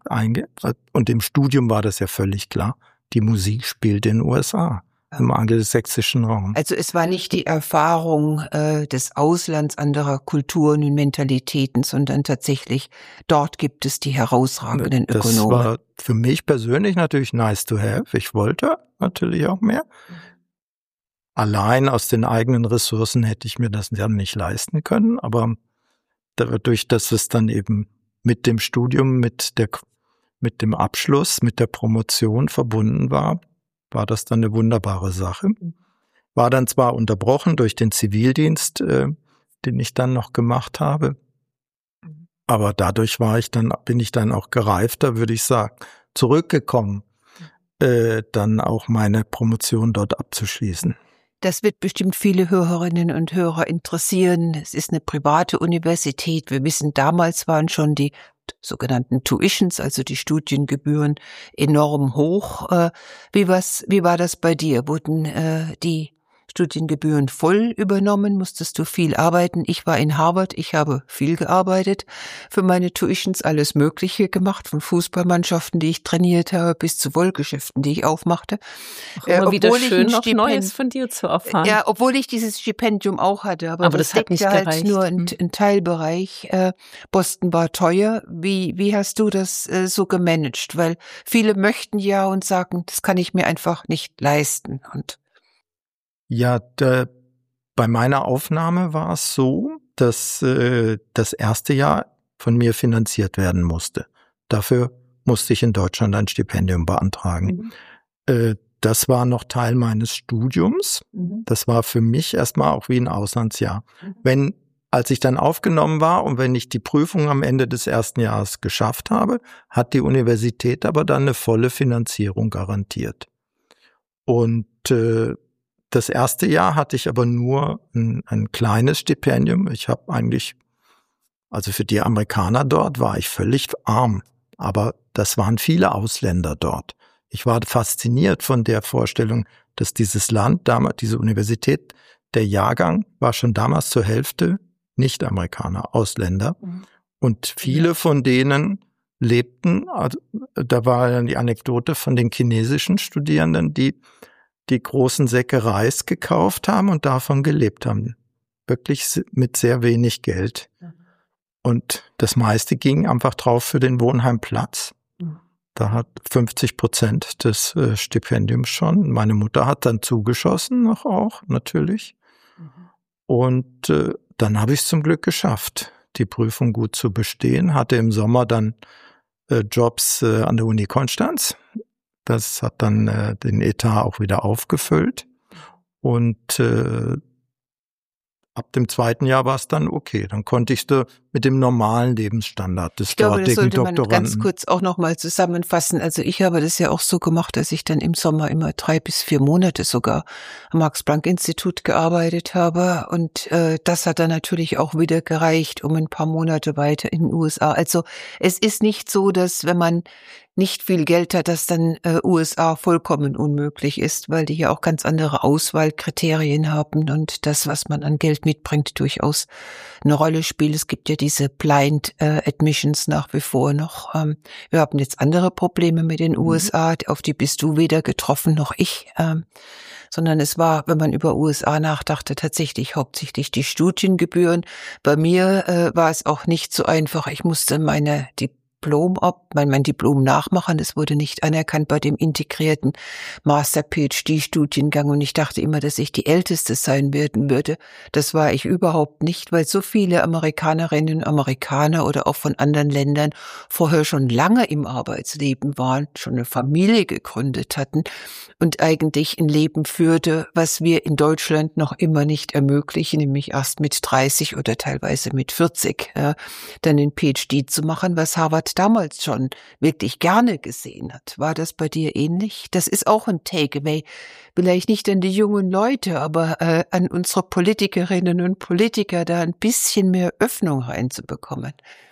und im Studium war das ja völlig klar, die Musik spielt in den U S A. Im angelsächsischen Raum. Also es war nicht die Erfahrung äh, des Auslands anderer Kulturen und Mentalitäten, sondern tatsächlich, dort gibt es die herausragenden das Ökonomen. Das war für mich persönlich natürlich nice to have. Ich wollte natürlich auch mehr. Allein aus den eigenen Ressourcen hätte ich mir das dann nicht leisten können, aber dadurch, dass es dann eben mit dem Studium, mit der, mit dem Abschluss, mit der Promotion verbunden war, war das dann eine wunderbare Sache. War dann zwar unterbrochen durch den Zivildienst, äh, den ich dann noch gemacht habe, aber dadurch war ich dann, bin ich dann auch gereifter, würde ich sagen, zurückgekommen, äh, dann auch meine Promotion dort abzuschließen. Das wird bestimmt viele Hörerinnen und Hörer interessieren. Es ist eine private Universität. Wir wissen, damals waren schon die sogenannten Tuitions, also die Studiengebühren, enorm hoch. Wie was, wie war das bei dir? Wurden äh, die Studiengebühren voll übernommen? Musstest du viel arbeiten? Ich war in Harvard, ich habe viel gearbeitet. Für meine Tuitions alles Mögliche gemacht, von Fußballmannschaften, die ich trainiert habe, bis zu Wollgeschäften, die ich aufmachte. Auch immer äh, wieder schön, noch Neues von dir zu erfahren. Ja, obwohl ich dieses Stipendium auch hatte, aber, aber das, das hat nicht halt gereicht. nur ein, ein Teilbereich. Äh, Boston war teuer. Wie, wie hast du das äh, so gemanagt? Weil viele möchten ja und sagen, das kann ich mir einfach nicht leisten. Und Ja, da, bei meiner Aufnahme war es so, dass äh, das erste Jahr von mir finanziert werden musste. Dafür musste ich in Deutschland ein Stipendium beantragen. Mhm. Äh, das war noch Teil meines Studiums. Mhm. Das war für mich erstmal auch wie ein Auslandsjahr. Mhm. Wenn, als ich dann aufgenommen war und wenn ich die Prüfung am Ende des ersten Jahres geschafft habe, hat die Universität aber dann eine volle Finanzierung garantiert. Und äh, das erste Jahr hatte ich aber nur ein, ein kleines Stipendium. Ich habe eigentlich, also für die Amerikaner dort war ich völlig arm, aber das waren viele Ausländer dort. Ich war fasziniert von der Vorstellung, dass dieses Land, damals diese Universität, der Jahrgang war schon damals zur Hälfte Nicht-Amerikaner, Ausländer. Mhm. Und viele ja. von denen lebten, also, da war dann die Anekdote von den chinesischen Studierenden, die die großen Säcke Reis gekauft haben und davon gelebt haben. Wirklich mit sehr wenig Geld. Mhm. Und das meiste ging einfach drauf für den Wohnheimplatz. Mhm. Da hat fünfzig Prozent des äh, Stipendiums schon. Meine Mutter hat dann zugeschossen, noch auch, natürlich. Mhm. Und äh, dann habe ich es zum Glück geschafft, die Prüfung gut zu bestehen. Hatte im Sommer dann äh, Jobs äh, an der Uni Konstanz. Das hat dann äh, den Etat auch wieder aufgefüllt. Und äh, ab dem zweiten Jahr war es dann okay. Dann konnte ich so mit dem normalen Lebensstandard des ich glaube, dortigen das sollte man Doktoranden. Ganz kurz auch nochmal zusammenfassen. Also ich habe das ja auch so gemacht, dass ich dann im Sommer immer drei bis vier Monate sogar am Max-Planck-Institut gearbeitet habe. Und äh, das hat dann natürlich auch wieder gereicht, um ein paar Monate weiter in den U S A. Also es ist nicht so, dass wenn man nicht viel Geld hat, dass dann äh, U S A vollkommen unmöglich ist, weil die ja auch ganz andere Auswahlkriterien haben und das, was man an Geld mitbringt, durchaus eine Rolle spielt. Es gibt ja diese Blind äh, Admissions nach wie vor noch. Ähm, wir haben jetzt andere Probleme mit den U S A, auf die bist du weder getroffen noch ich, ähm, sondern es war, wenn man über U S A nachdachte, tatsächlich hauptsächlich die Studiengebühren. Bei mir äh, war es auch nicht so einfach. Ich musste meine die Diplom ab, mein, mein Diplom nachmachen. Das wurde nicht anerkannt bei dem integrierten Master-P H D-Studiengang und ich dachte immer, dass ich die Älteste sein werden würde. Das war ich überhaupt nicht, weil so viele Amerikanerinnen und Amerikaner oder auch von anderen Ländern vorher schon lange im Arbeitsleben waren, schon eine Familie gegründet hatten und eigentlich ein Leben führte, was wir in Deutschland noch immer nicht ermöglichen, nämlich erst mit dreißig oder teilweise mit vierzig äh, dann den P H D zu machen, was Harvard damals schon wirklich gerne gesehen hat. War das bei dir ähnlich? Das ist auch ein Takeaway. Vielleicht nicht an die jungen Leute, aber äh, an unsere Politikerinnen und Politiker, da ein bisschen mehr Öffnung reinzubekommen.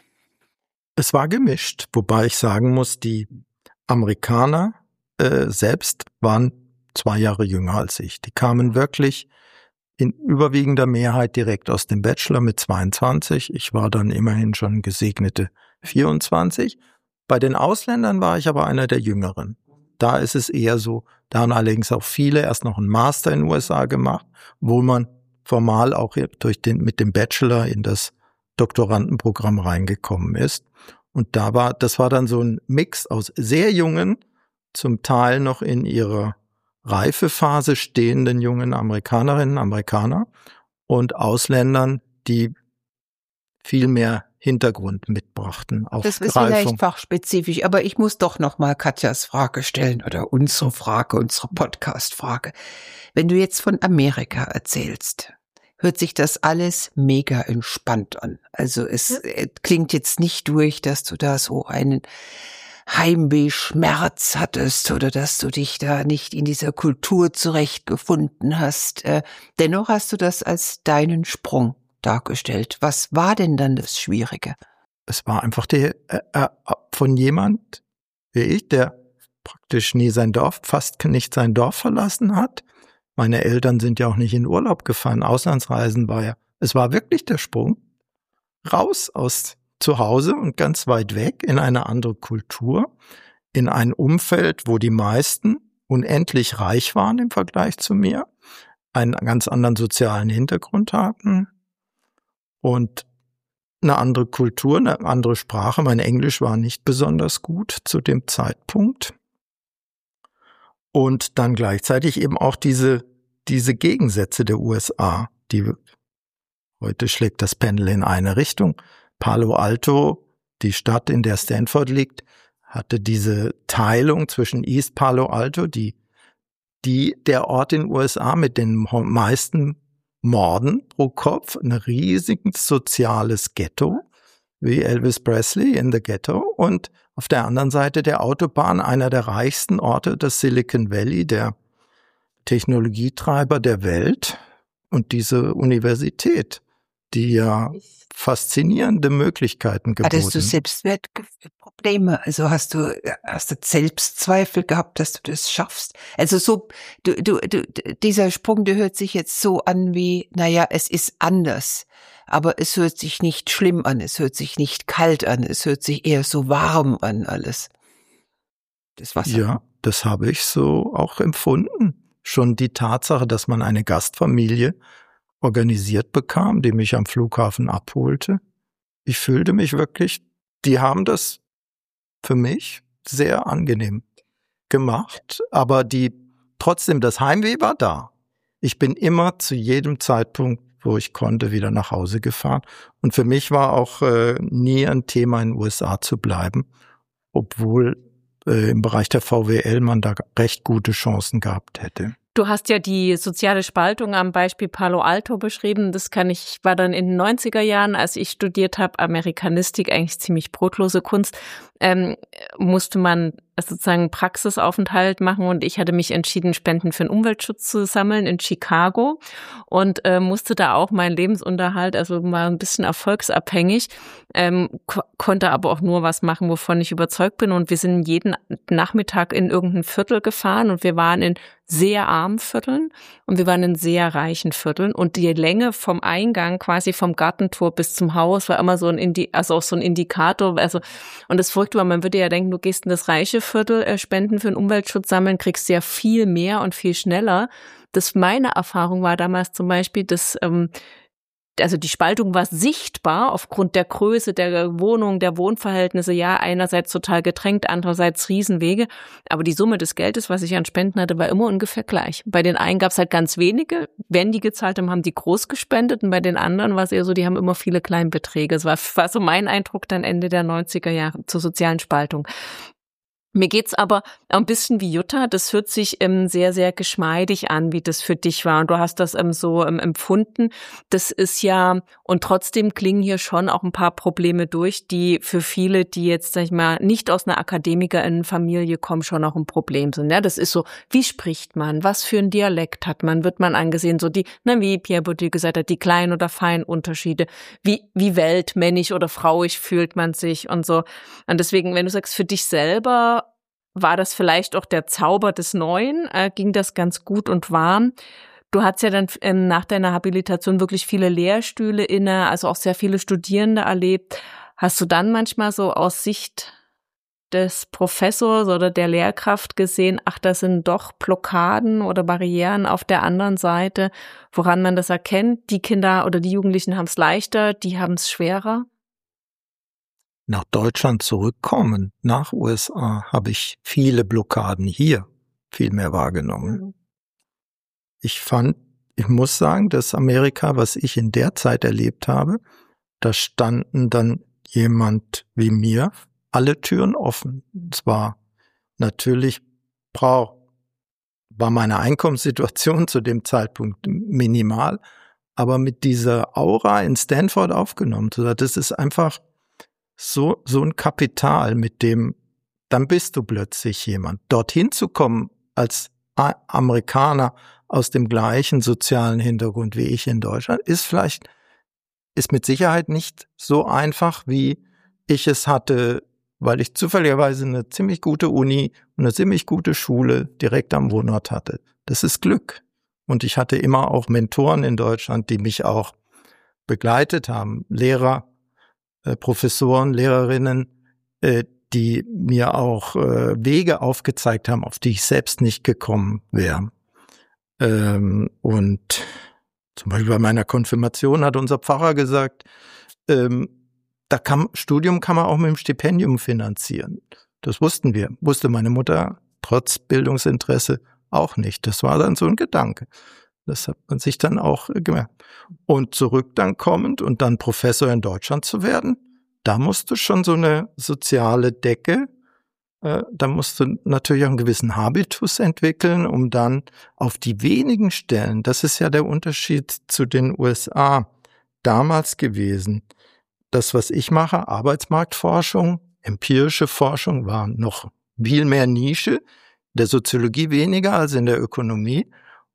Es war gemischt, wobei ich sagen muss, die Amerikaner äh, selbst waren zwei Jahre jünger als ich. Die kamen wirklich in überwiegender Mehrheit direkt aus dem Bachelor mit zweiundzwanzig. Ich war dann immerhin schon gesegnete vierundzwanzig. Bei den Ausländern war ich aber einer der Jüngeren. Da ist es eher so, da haben allerdings auch viele erst noch einen Master in den U S A gemacht, wo man formal auch durch den, mit dem Bachelor in das Doktorandenprogramm reingekommen ist. Und da war, das war dann so ein Mix aus sehr jungen, zum Teil noch in ihrer Reifephase stehenden jungen Amerikanerinnen, Amerikaner und Ausländern, die viel mehr Hintergrund mitbrachten. Auf das ist Reifung. Vielleicht fachspezifisch, aber ich muss doch noch mal Katjas Frage stellen oder unsere Frage, unsere Podcast-Frage. Wenn du jetzt von Amerika erzählst, hört sich das alles mega entspannt an. Also es ja. klingt jetzt nicht durch, dass du da so einen Heimweh-Schmerz hattest oder dass du dich da nicht in dieser Kultur zurechtgefunden hast. Dennoch hast du das als deinen Sprung dargestellt. Was war denn dann das Schwierige? Es war einfach der äh, äh, von jemand wie ich, der praktisch nie sein Dorf, fast nicht sein Dorf verlassen hat. Meine Eltern sind ja auch nicht in Urlaub gefahren. Auslandsreisen war ja, es war wirklich der Sprung raus aus zu Hause und ganz weit weg in eine andere Kultur, in ein Umfeld, wo die meisten unendlich reich waren im Vergleich zu mir, einen ganz anderen sozialen Hintergrund hatten und eine andere Kultur, eine andere Sprache. Mein Englisch war nicht besonders gut zu dem Zeitpunkt. Und dann gleichzeitig eben auch diese, diese Gegensätze der U S A, die heute schlägt das Pendel in eine Richtung. Palo Alto, die Stadt, in der Stanford liegt, hatte diese Teilung zwischen East Palo Alto, die, die der Ort in den U S A mit den meisten Morden pro Kopf, ein riesiges soziales Ghetto, wie Elvis Presley in The Ghetto, und auf der anderen Seite der Autobahn einer der reichsten Orte, das Silicon Valley, der Technologietreiber der Welt und diese Universität, die ja faszinierende Möglichkeiten geboten. Hattest du Selbstwertprobleme? Also hast du, hast du Selbstzweifel gehabt, dass du das schaffst? Also so, du, du, du, dieser Sprung, der hört sich jetzt so an wie, naja, es ist anders. Aber es hört sich nicht schlimm an, es hört sich nicht kalt an, es hört sich eher so warm an alles. Das Wasser. Ja, das habe ich so auch empfunden. Schon die Tatsache, dass man eine Gastfamilie organisiert bekam, die mich am Flughafen abholte. Ich fühlte mich wirklich, die haben das für mich sehr angenehm gemacht, aber die trotzdem, das Heimweh war da. Ich bin immer zu jedem Zeitpunkt, wo ich konnte, wieder nach Hause gefahren. Und für mich war auch äh, nie ein Thema, in den U S A zu bleiben, obwohl äh, im Bereich der V W L man da recht gute Chancen gehabt hätte. Du hast ja die soziale Spaltung am Beispiel Palo Alto beschrieben. Das kann ich, war dann in den neunziger Jahren, als ich studiert habe, Amerikanistik, eigentlich ziemlich brotlose Kunst, ähm, musste man sozusagen Praxisaufenthalt machen und ich hatte mich entschieden, Spenden für den Umweltschutz zu sammeln in Chicago und äh, musste da auch meinen Lebensunterhalt, also mal ein bisschen erfolgsabhängig, ähm, ko- konnte aber auch nur was machen, wovon ich überzeugt bin und wir sind jeden Nachmittag in irgendein Viertel gefahren und wir waren in sehr armen Vierteln und wir waren in sehr reichen Vierteln und die Länge vom Eingang quasi vom Gartentor bis zum Haus war immer so ein Indi- also auch so ein Indikator, also und das Verrückte war, man würde ja denken, du gehst in das reiche Viertel, äh, Spenden für den Umweltschutz sammeln, kriegst ja viel mehr und viel schneller. Das meine Erfahrung war damals zum Beispiel, dass ähm, also die Spaltung war sichtbar aufgrund der Größe der Wohnung, der Wohnverhältnisse, ja, einerseits total gedrängt, andererseits Riesenwege, aber die Summe des Geldes, was ich an Spenden hatte, war immer ungefähr gleich. Bei den einen gab es halt ganz wenige, wenn die gezahlt haben, haben die groß gespendet und bei den anderen war es eher so, die haben immer viele kleine Beträge. Das war, war so mein Eindruck dann Ende der neunziger Jahre zur sozialen Spaltung. Mir geht's aber ein bisschen wie Jutta, das hört sich ähm, sehr, sehr geschmeidig an, wie das für dich war. Und du hast das ähm, so ähm, empfunden. Das ist ja, und trotzdem klingen hier schon auch ein paar Probleme durch, die für viele, die jetzt, sag ich mal, nicht aus einer Akademikerinnenfamilie kommen, schon auch ein Problem sind. Ja, das ist so, wie spricht man? Was für ein Dialekt hat man? Wird man angesehen? So die, na, wie Pierre Bourdieu gesagt hat, die kleinen oder feinen Unterschiede. Wie, wie weltmännisch oder frauig fühlt man sich und so. Und deswegen, wenn du sagst, für dich selber, war das vielleicht auch der Zauber des Neuen? Äh, ging das ganz gut und warm? Du hattest ja dann ähm, nach deiner Habilitation wirklich viele Lehrstühle inne, also auch sehr viele Studierende erlebt. Hast du dann manchmal so aus Sicht des Professors oder der Lehrkraft gesehen, ach, das sind doch Blockaden oder Barrieren auf der anderen Seite, woran man das erkennt? Die Kinder oder die Jugendlichen haben es leichter, die haben es schwerer? Nach Deutschland zurückkommen, nach U S A, habe ich viele Blockaden hier viel mehr wahrgenommen. Mhm. Ich fand, ich muss sagen, dass Amerika, was ich in der Zeit erlebt habe, da standen dann jemand wie mir alle Türen offen. Zwar natürlich brauch, war meine Einkommenssituation zu dem Zeitpunkt minimal, aber mit dieser Aura in Stanford aufgenommen. Das ist einfach So, so ein Kapital, mit dem, dann bist du plötzlich jemand. Dorthin zu kommen als Amerikaner aus dem gleichen sozialen Hintergrund wie ich in Deutschland, ist vielleicht, ist mit Sicherheit nicht so einfach, wie ich es hatte, weil ich zufälligerweise eine ziemlich gute Uni und eine ziemlich gute Schule direkt am Wohnort hatte. Das ist Glück. Und ich hatte immer auch Mentoren in Deutschland, die mich auch begleitet haben, Lehrer, Professoren, Lehrerinnen, äh, die mir auch äh, Wege aufgezeigt haben, auf die ich selbst nicht gekommen wäre. Ähm, und zum Beispiel bei meiner Konfirmation hat unser Pfarrer gesagt, ähm, da kann, Studium kann man auch mit dem Stipendium finanzieren. Das wussten wir, wusste meine Mutter trotz Bildungsinteresse auch nicht. Das war dann so ein Gedanke. Das hat man sich dann auch gemerkt. Und zurück dann kommend und dann Professor in Deutschland zu werden, da musst du schon so eine soziale Decke, äh, da musst du natürlich auch einen gewissen Habitus entwickeln, um dann auf die wenigen Stellen, das ist ja der Unterschied zu den U S A damals gewesen. Das, was ich mache, Arbeitsmarktforschung, empirische Forschung, war noch viel mehr Nische, der Soziologie weniger als in der Ökonomie.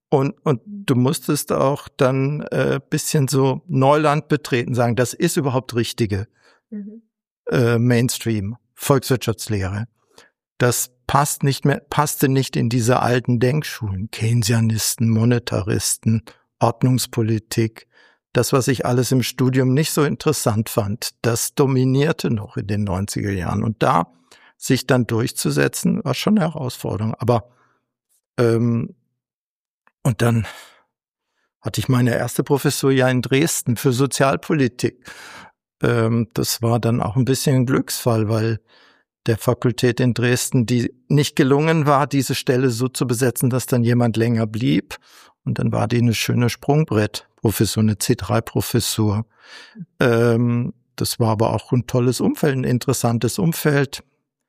Und, und du musstest auch dann äh, bisschen so Neuland betreten, sagen, das ist überhaupt richtige mhm. äh, Mainstream, Volkswirtschaftslehre. Das passt nicht mehr, passte nicht in diese alten Denkschulen, Keynesianisten, Monetaristen, Ordnungspolitik. Das, was ich alles im Studium nicht so interessant fand, das dominierte noch in den neunziger Jahren. Und da sich dann durchzusetzen, war schon eine Herausforderung. Aber ähm, und dann hatte ich meine erste Professur ja in Dresden für Sozialpolitik. Ähm, das war dann auch ein bisschen ein Glücksfall, weil der Fakultät in Dresden, die nicht gelungen war, diese Stelle so zu besetzen, dass dann jemand länger blieb. Und dann war die eine schöne Sprungbrett-Professur, eine C drei Professur. Ähm, das war aber auch ein tolles Umfeld, ein interessantes Umfeld.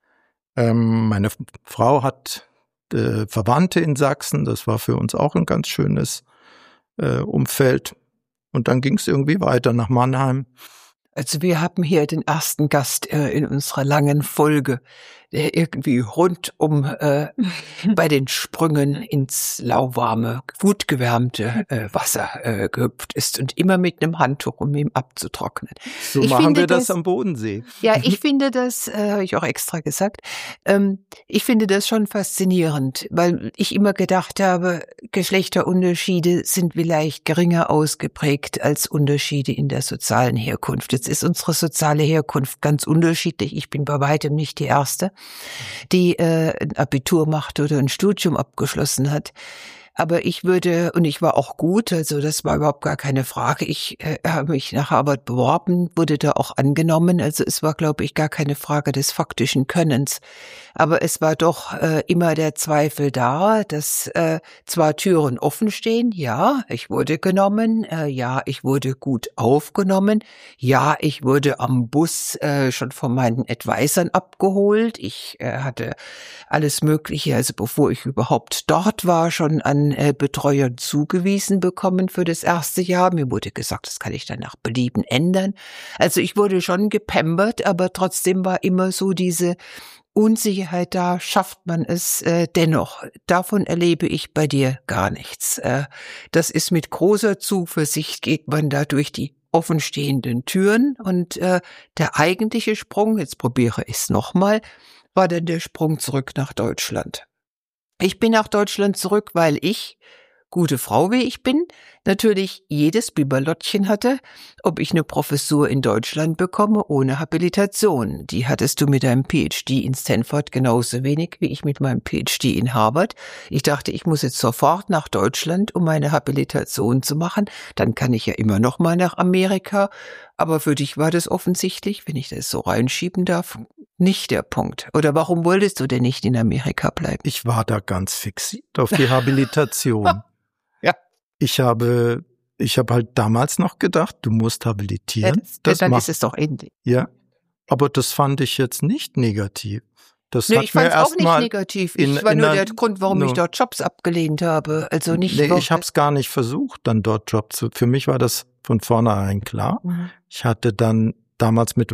Ähm, meine Frau hat äh, Verwandte in Sachsen, das war für uns auch ein ganz schönes äh, Umfeld. Und dann ging es irgendwie weiter nach Mannheim. Also wir haben hier den ersten Gast äh, in unserer langen Folge, der irgendwie rundum äh, bei den Sprüngen ins lauwarme, gut gewärmte äh, Wasser äh, gehüpft ist und immer mit einem Handtuch, um ihn abzutrocknen. So ich machen finde wir das, das am Bodensee. Ja, ich finde das, äh, habe ich auch extra gesagt, ähm, ich finde das schon faszinierend, weil ich immer gedacht habe, Geschlechterunterschiede sind vielleicht geringer ausgeprägt als Unterschiede in der sozialen Herkunft. Jetzt ist unsere soziale Herkunft ganz unterschiedlich. Ich bin bei weitem nicht die Erste, die äh, ein Abitur macht oder ein Studium abgeschlossen hat. Aber ich würde, und ich war auch gut, also das war überhaupt gar keine Frage. Ich äh, habe mich nach Harvard beworben, wurde da auch angenommen. Also es war, glaube ich, gar keine Frage des faktischen Könnens. Aber es war doch äh, immer der Zweifel da, dass äh, zwar Türen offen stehen, ja, ich wurde genommen, äh, ja, ich wurde gut aufgenommen, ja, ich wurde am Bus äh, schon von meinen Advisern abgeholt. Ich äh, hatte alles Mögliche, also bevor ich überhaupt dort war, schon an Betreuern zugewiesen bekommen für das erste Jahr. Mir wurde gesagt, das kann ich dann nach Belieben ändern. Also ich wurde schon gepampert, aber trotzdem war immer so diese Unsicherheit da, schafft man es äh, dennoch. Davon erlebe ich bei dir gar nichts. Äh, das ist mit großer Zuversicht, geht man da durch die offenstehenden Türen und äh, der eigentliche Sprung, jetzt probiere ich es nochmal, war dann der Sprung zurück nach Deutschland. Ich bin nach Deutschland zurück, weil ich, gute Frau wie ich bin, natürlich jedes Biberlottchen hatte, ob ich eine Professur in Deutschland bekomme ohne Habilitation. Die hattest du mit deinem P H D in Stanford genauso wenig wie ich mit meinem P H D in Harvard. Ich dachte, ich muss jetzt sofort nach Deutschland, um meine Habilitation zu machen. Dann kann ich ja immer noch mal nach Amerika. Aber für dich war das offensichtlich, wenn ich das so reinschieben darf, nicht der Punkt. Oder warum wolltest du denn nicht in Amerika bleiben? Ich war da ganz fixiert auf die Habilitation. Ja. Ich habe, ich habe halt damals noch gedacht, du musst habilitieren. Ja, das, das dann macht, ist es doch ähnlich. Ja, aber das fand ich jetzt nicht negativ. Das nee, hat ich fand es auch nicht mal negativ. in, Ich war in nur einer, der Grund, warum no, ich dort Jobs abgelehnt habe. Also nicht. Nee, ich habe es gar nicht versucht, dann dort Jobs zu. Für mich war das von vornherein klar. Mhm. Ich hatte dann damals mit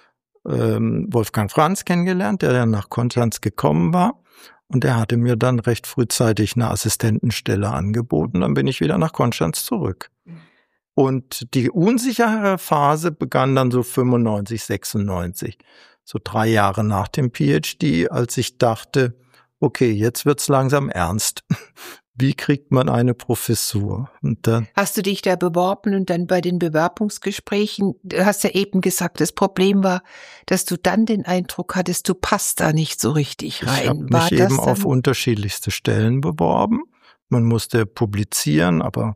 ähm, Wolfgang Franz kennengelernt, der dann nach Konstanz gekommen war. Und er hatte mir dann recht frühzeitig eine Assistentenstelle angeboten. Dann bin ich wieder nach Konstanz zurück. Und die unsichere Phase begann dann so fünfundneunzig, sechsundneunzig. So drei Jahre nach dem P H D, als ich dachte, okay, jetzt wird's langsam ernst. Wie kriegt man eine Professur? Und dann hast du dich da beworben und dann bei den Bewerbungsgesprächen, du hast ja eben gesagt, das Problem war, dass du dann den Eindruck hattest, du passt da nicht so richtig rein. Ich habe mich eben auf unterschiedlichste Stellen beworben. Man musste publizieren, aber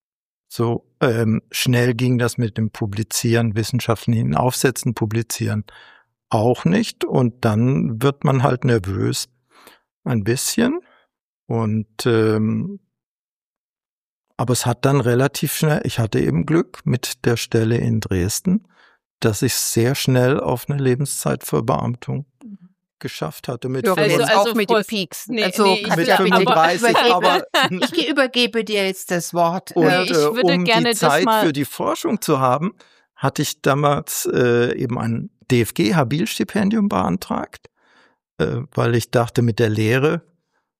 so ähm, schnell ging das mit dem Publizieren, wissenschaftlichen Aufsätzen publizieren auch nicht. Und dann wird man halt nervös ein bisschen. Und ähm, aber es hat dann relativ schnell, ich hatte eben Glück mit der Stelle in Dresden, dass ich sehr schnell auf eine Lebenszeitverbeamtung mhm. geschafft hatte. Mit ja, also, also auch mit den Peaks. Nee, also nee, mit fünfunddreißig, aber ich übergebe dir jetzt das Wort. Und nee, ich würde äh, um gerne die Zeit das mal für die Forschung zu haben, hatte ich damals äh, eben ein D F G-Habil-Stipendium beantragt, äh, weil ich dachte, mit der Lehre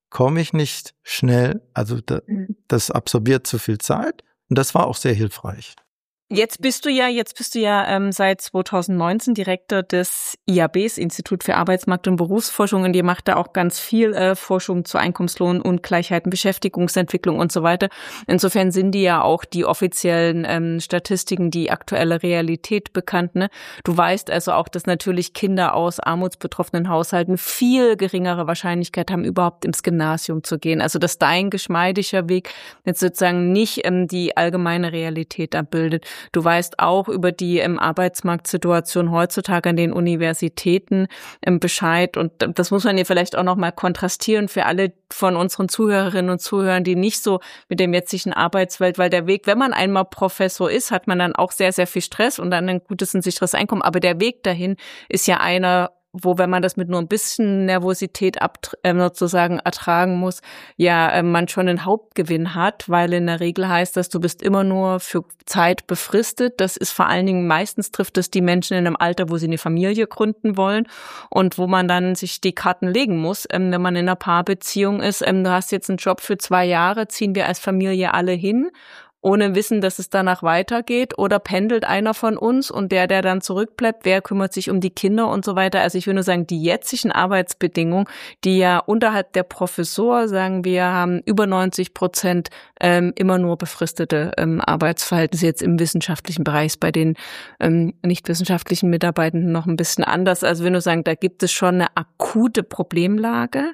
komme ich nicht schnell, also da, das absorbiert zu viel Zeit und das war auch sehr hilfreich. Jetzt bist du ja, jetzt bist du ja ähm, seit zweitausendneunzehn Direktor des I A Bs, Institut für Arbeitsmarkt- und Berufsforschung, und ihr macht da auch ganz viel äh, Forschung zu Einkommenslohn, Ungleichheiten, Beschäftigungsentwicklung und so weiter. Insofern sind die ja auch die offiziellen ähm, Statistiken, die aktuelle Realität bekannt. Ne? Du weißt also auch, dass natürlich Kinder aus armutsbetroffenen Haushalten viel geringere Wahrscheinlichkeit haben, überhaupt ins Gymnasium zu gehen. Also dass dein geschmeidiger Weg jetzt sozusagen nicht ähm, die allgemeine Realität abbildet. Du weißt auch über die ähm, Arbeitsmarktsituation heutzutage an den Universitäten ähm, Bescheid. Und das muss man ja vielleicht auch noch mal kontrastieren für alle von unseren Zuhörerinnen und Zuhörern, die nicht so mit dem jetzigen Arbeitswelt, weil der Weg, wenn man einmal Professor ist, hat man dann auch sehr, sehr viel Stress und dann ein gutes und sicheres Einkommen. Aber der Weg dahin ist ja einer, wo, wenn man das mit nur ein bisschen Nervosität ab, äh, sozusagen ertragen muss, ja, äh, man schon einen Hauptgewinn hat, weil in der Regel heißt das, du bist immer nur für Zeit befristet. Das ist vor allen Dingen, meistens trifft es die Menschen in einem Alter, wo sie eine Familie gründen wollen und wo man dann sich die Karten legen muss, ähm, wenn man in einer Paarbeziehung ist. Ähm, du hast jetzt einen Job für zwei Jahre, ziehen wir als Familie alle hin, ohne Wissen, dass es danach weitergeht, oder pendelt einer von uns und der, der dann zurückbleibt, wer kümmert sich um die Kinder und so weiter. Also ich würde nur sagen, die jetzigen Arbeitsbedingungen, die ja unterhalb der Professor, sagen wir, haben über neunzig Prozent ähm, immer nur befristete ähm, Arbeitsverhältnisse jetzt im wissenschaftlichen Bereich, ist bei den ähm, nicht wissenschaftlichen Mitarbeitenden noch ein bisschen anders. Also ich würde nur sagen, da gibt es schon eine akute Problemlage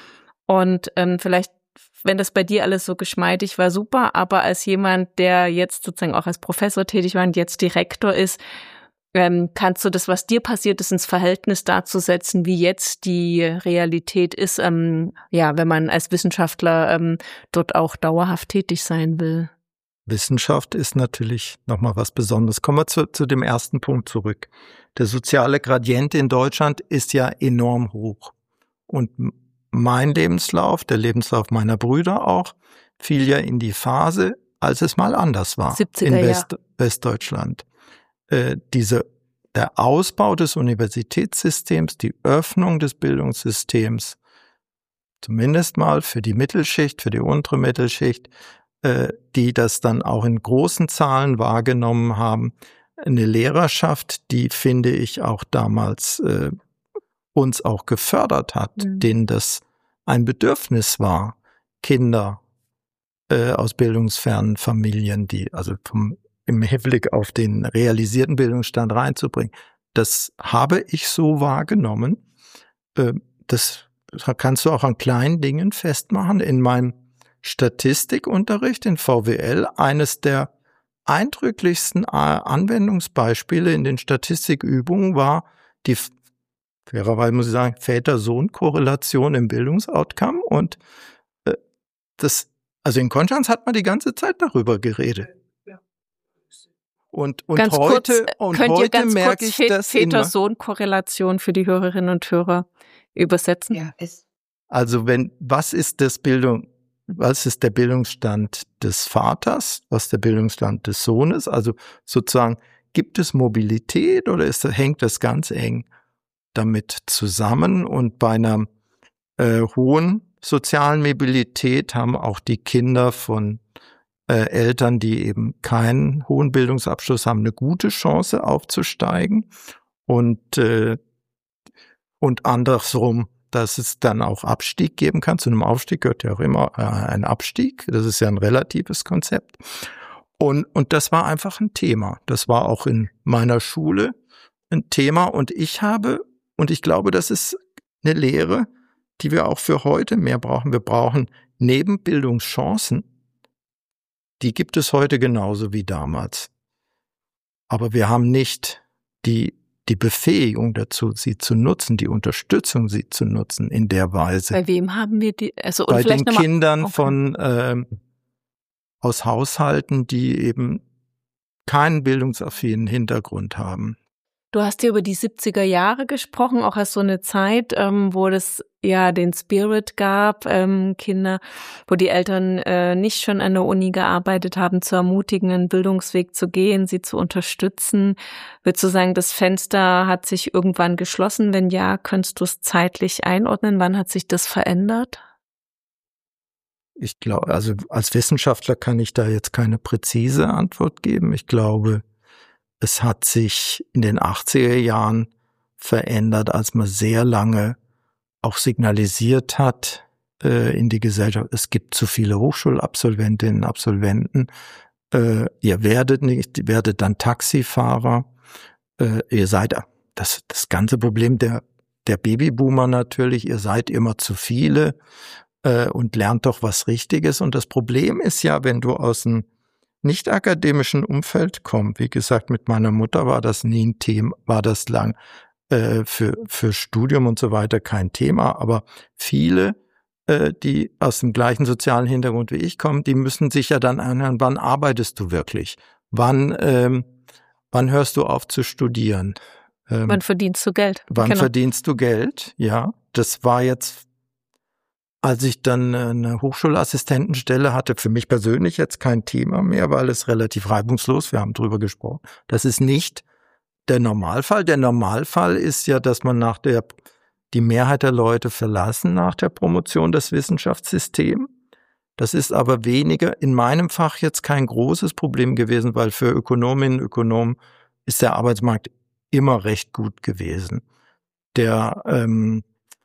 und ähm, vielleicht, wenn das bei dir alles so geschmeidig war, super, aber als jemand, der jetzt sozusagen auch als Professor tätig war und jetzt Direktor ist, ähm, kannst du das, was dir passiert ist, ins Verhältnis dazu setzen, wie jetzt die Realität ist, ähm, ja, wenn man als Wissenschaftler ähm, dort auch dauerhaft tätig sein will? Wissenschaft ist natürlich nochmal was Besonderes. Kommen wir zu, zu dem ersten Punkt zurück. Der soziale Gradient in Deutschland ist ja enorm hoch. Und mein Lebenslauf, der Lebenslauf meiner Brüder auch, fiel ja in die Phase, als es mal anders war siebziger in West, Westdeutschland. Äh, diese, der Ausbau des Universitätssystems, die Öffnung des Bildungssystems, zumindest mal für die Mittelschicht, für die untere Mittelschicht, äh, die das dann auch in großen Zahlen wahrgenommen haben. Eine Lehrerschaft, die, finde ich, auch damals äh, uns auch gefördert hat, mhm. denen das ein Bedürfnis war, Kinder äh, aus bildungsfernen Familien, die also vom, im Hinblick auf den realisierten Bildungsstand reinzubringen. Das habe ich so wahrgenommen. Äh, das kannst du auch an kleinen Dingen festmachen. In meinem Statistikunterricht in V W L, eines der eindrücklichsten Anwendungsbeispiele in den Statistikübungen war die, fairerweise muss ich sagen, Väter-Sohn-Korrelation im Bildungsoutcome. Und äh, das, also in Konstanz hat man die ganze Zeit darüber geredet. Und, und ganz heute, kurz, und könnt heute ihr ganz merke kurz ich das. Väter-Sohn-Korrelation für die Hörerinnen und Hörer übersetzen? Ja, es Also wenn, was ist das Bildung, was ist der Bildungsstand des Vaters, was ist der Bildungsstand des Sohnes? Also sozusagen, gibt es Mobilität oder ist, hängt das ganz eng damit zusammen? Und bei einer äh, hohen sozialen Mobilität haben auch die Kinder von äh, Eltern, die eben keinen hohen Bildungsabschluss haben, eine gute Chance aufzusteigen. Und, äh, und andersrum, dass es dann auch Abstieg geben kann. Zu einem Aufstieg gehört ja auch immer äh, ein Abstieg. Das ist ja ein relatives Konzept. Und, und das war einfach ein Thema. Das war auch in meiner Schule ein Thema. Und ich habe, und ich glaube, das ist eine Lehre, die wir auch für heute mehr brauchen. Wir brauchen neben Bildungschancen, die gibt es heute genauso wie damals. Aber wir haben nicht die die Befähigung dazu, sie zu nutzen, die Unterstützung, sie zu nutzen in der Weise. Bei wem haben wir die? Also Bei den noch mal, Kindern okay. von ähm, aus Haushalten, die eben keinen bildungsaffinen Hintergrund haben. Du hast hier über die siebziger Jahre gesprochen, auch als so eine Zeit, ähm, wo das ja den Spirit gab, ähm, Kinder, wo die Eltern äh, nicht schon an der Uni gearbeitet haben, zu ermutigen, einen Bildungsweg zu gehen, sie zu unterstützen. Würdest du sagen, das Fenster hat sich irgendwann geschlossen? Wenn ja, könntest du es zeitlich einordnen? Wann hat sich das verändert? ich glaube, also als Wissenschaftler kann ich da jetzt keine präzise Antwort geben. Ich glaube, es hat sich in den achtziger Jahren verändert, als man sehr lange auch signalisiert hat äh, in die Gesellschaft, es gibt zu viele Hochschulabsolventinnen und Absolventen, äh, ihr werdet nicht, ihr werdet dann Taxifahrer, äh, ihr seid, das, das ganze Problem der, der Babyboomer natürlich, ihr seid immer zu viele äh, und lernt doch was Richtiges. Und das Problem ist ja, wenn du aus einem nicht akademischen Umfeld kommst, wie gesagt, mit meiner Mutter war das nie ein Thema, war das lang äh, für, für Studium und so weiter kein Thema, aber viele, äh, die aus dem gleichen sozialen Hintergrund wie ich kommen, die müssen sich ja dann anhören, wann arbeitest du wirklich? Wann, ähm, wann hörst du auf zu studieren? Ähm, wann verdienst du Geld? Wann genau. verdienst du Geld? Ja, das war jetzt, als ich dann eine Hochschulassistentenstelle hatte, für mich persönlich jetzt kein Thema mehr, weil es relativ reibungslos, wir haben drüber gesprochen. Das ist nicht der Normalfall. Der Normalfall ist ja, dass man nach der, die Mehrheit der Leute verlassen nach der Promotion das Wissenschaftssystem. Das ist aber weniger, in meinem Fach jetzt kein großes Problem gewesen, weil für Ökonominnen und Ökonomen ist der Arbeitsmarkt immer recht gut gewesen. Der, ähm,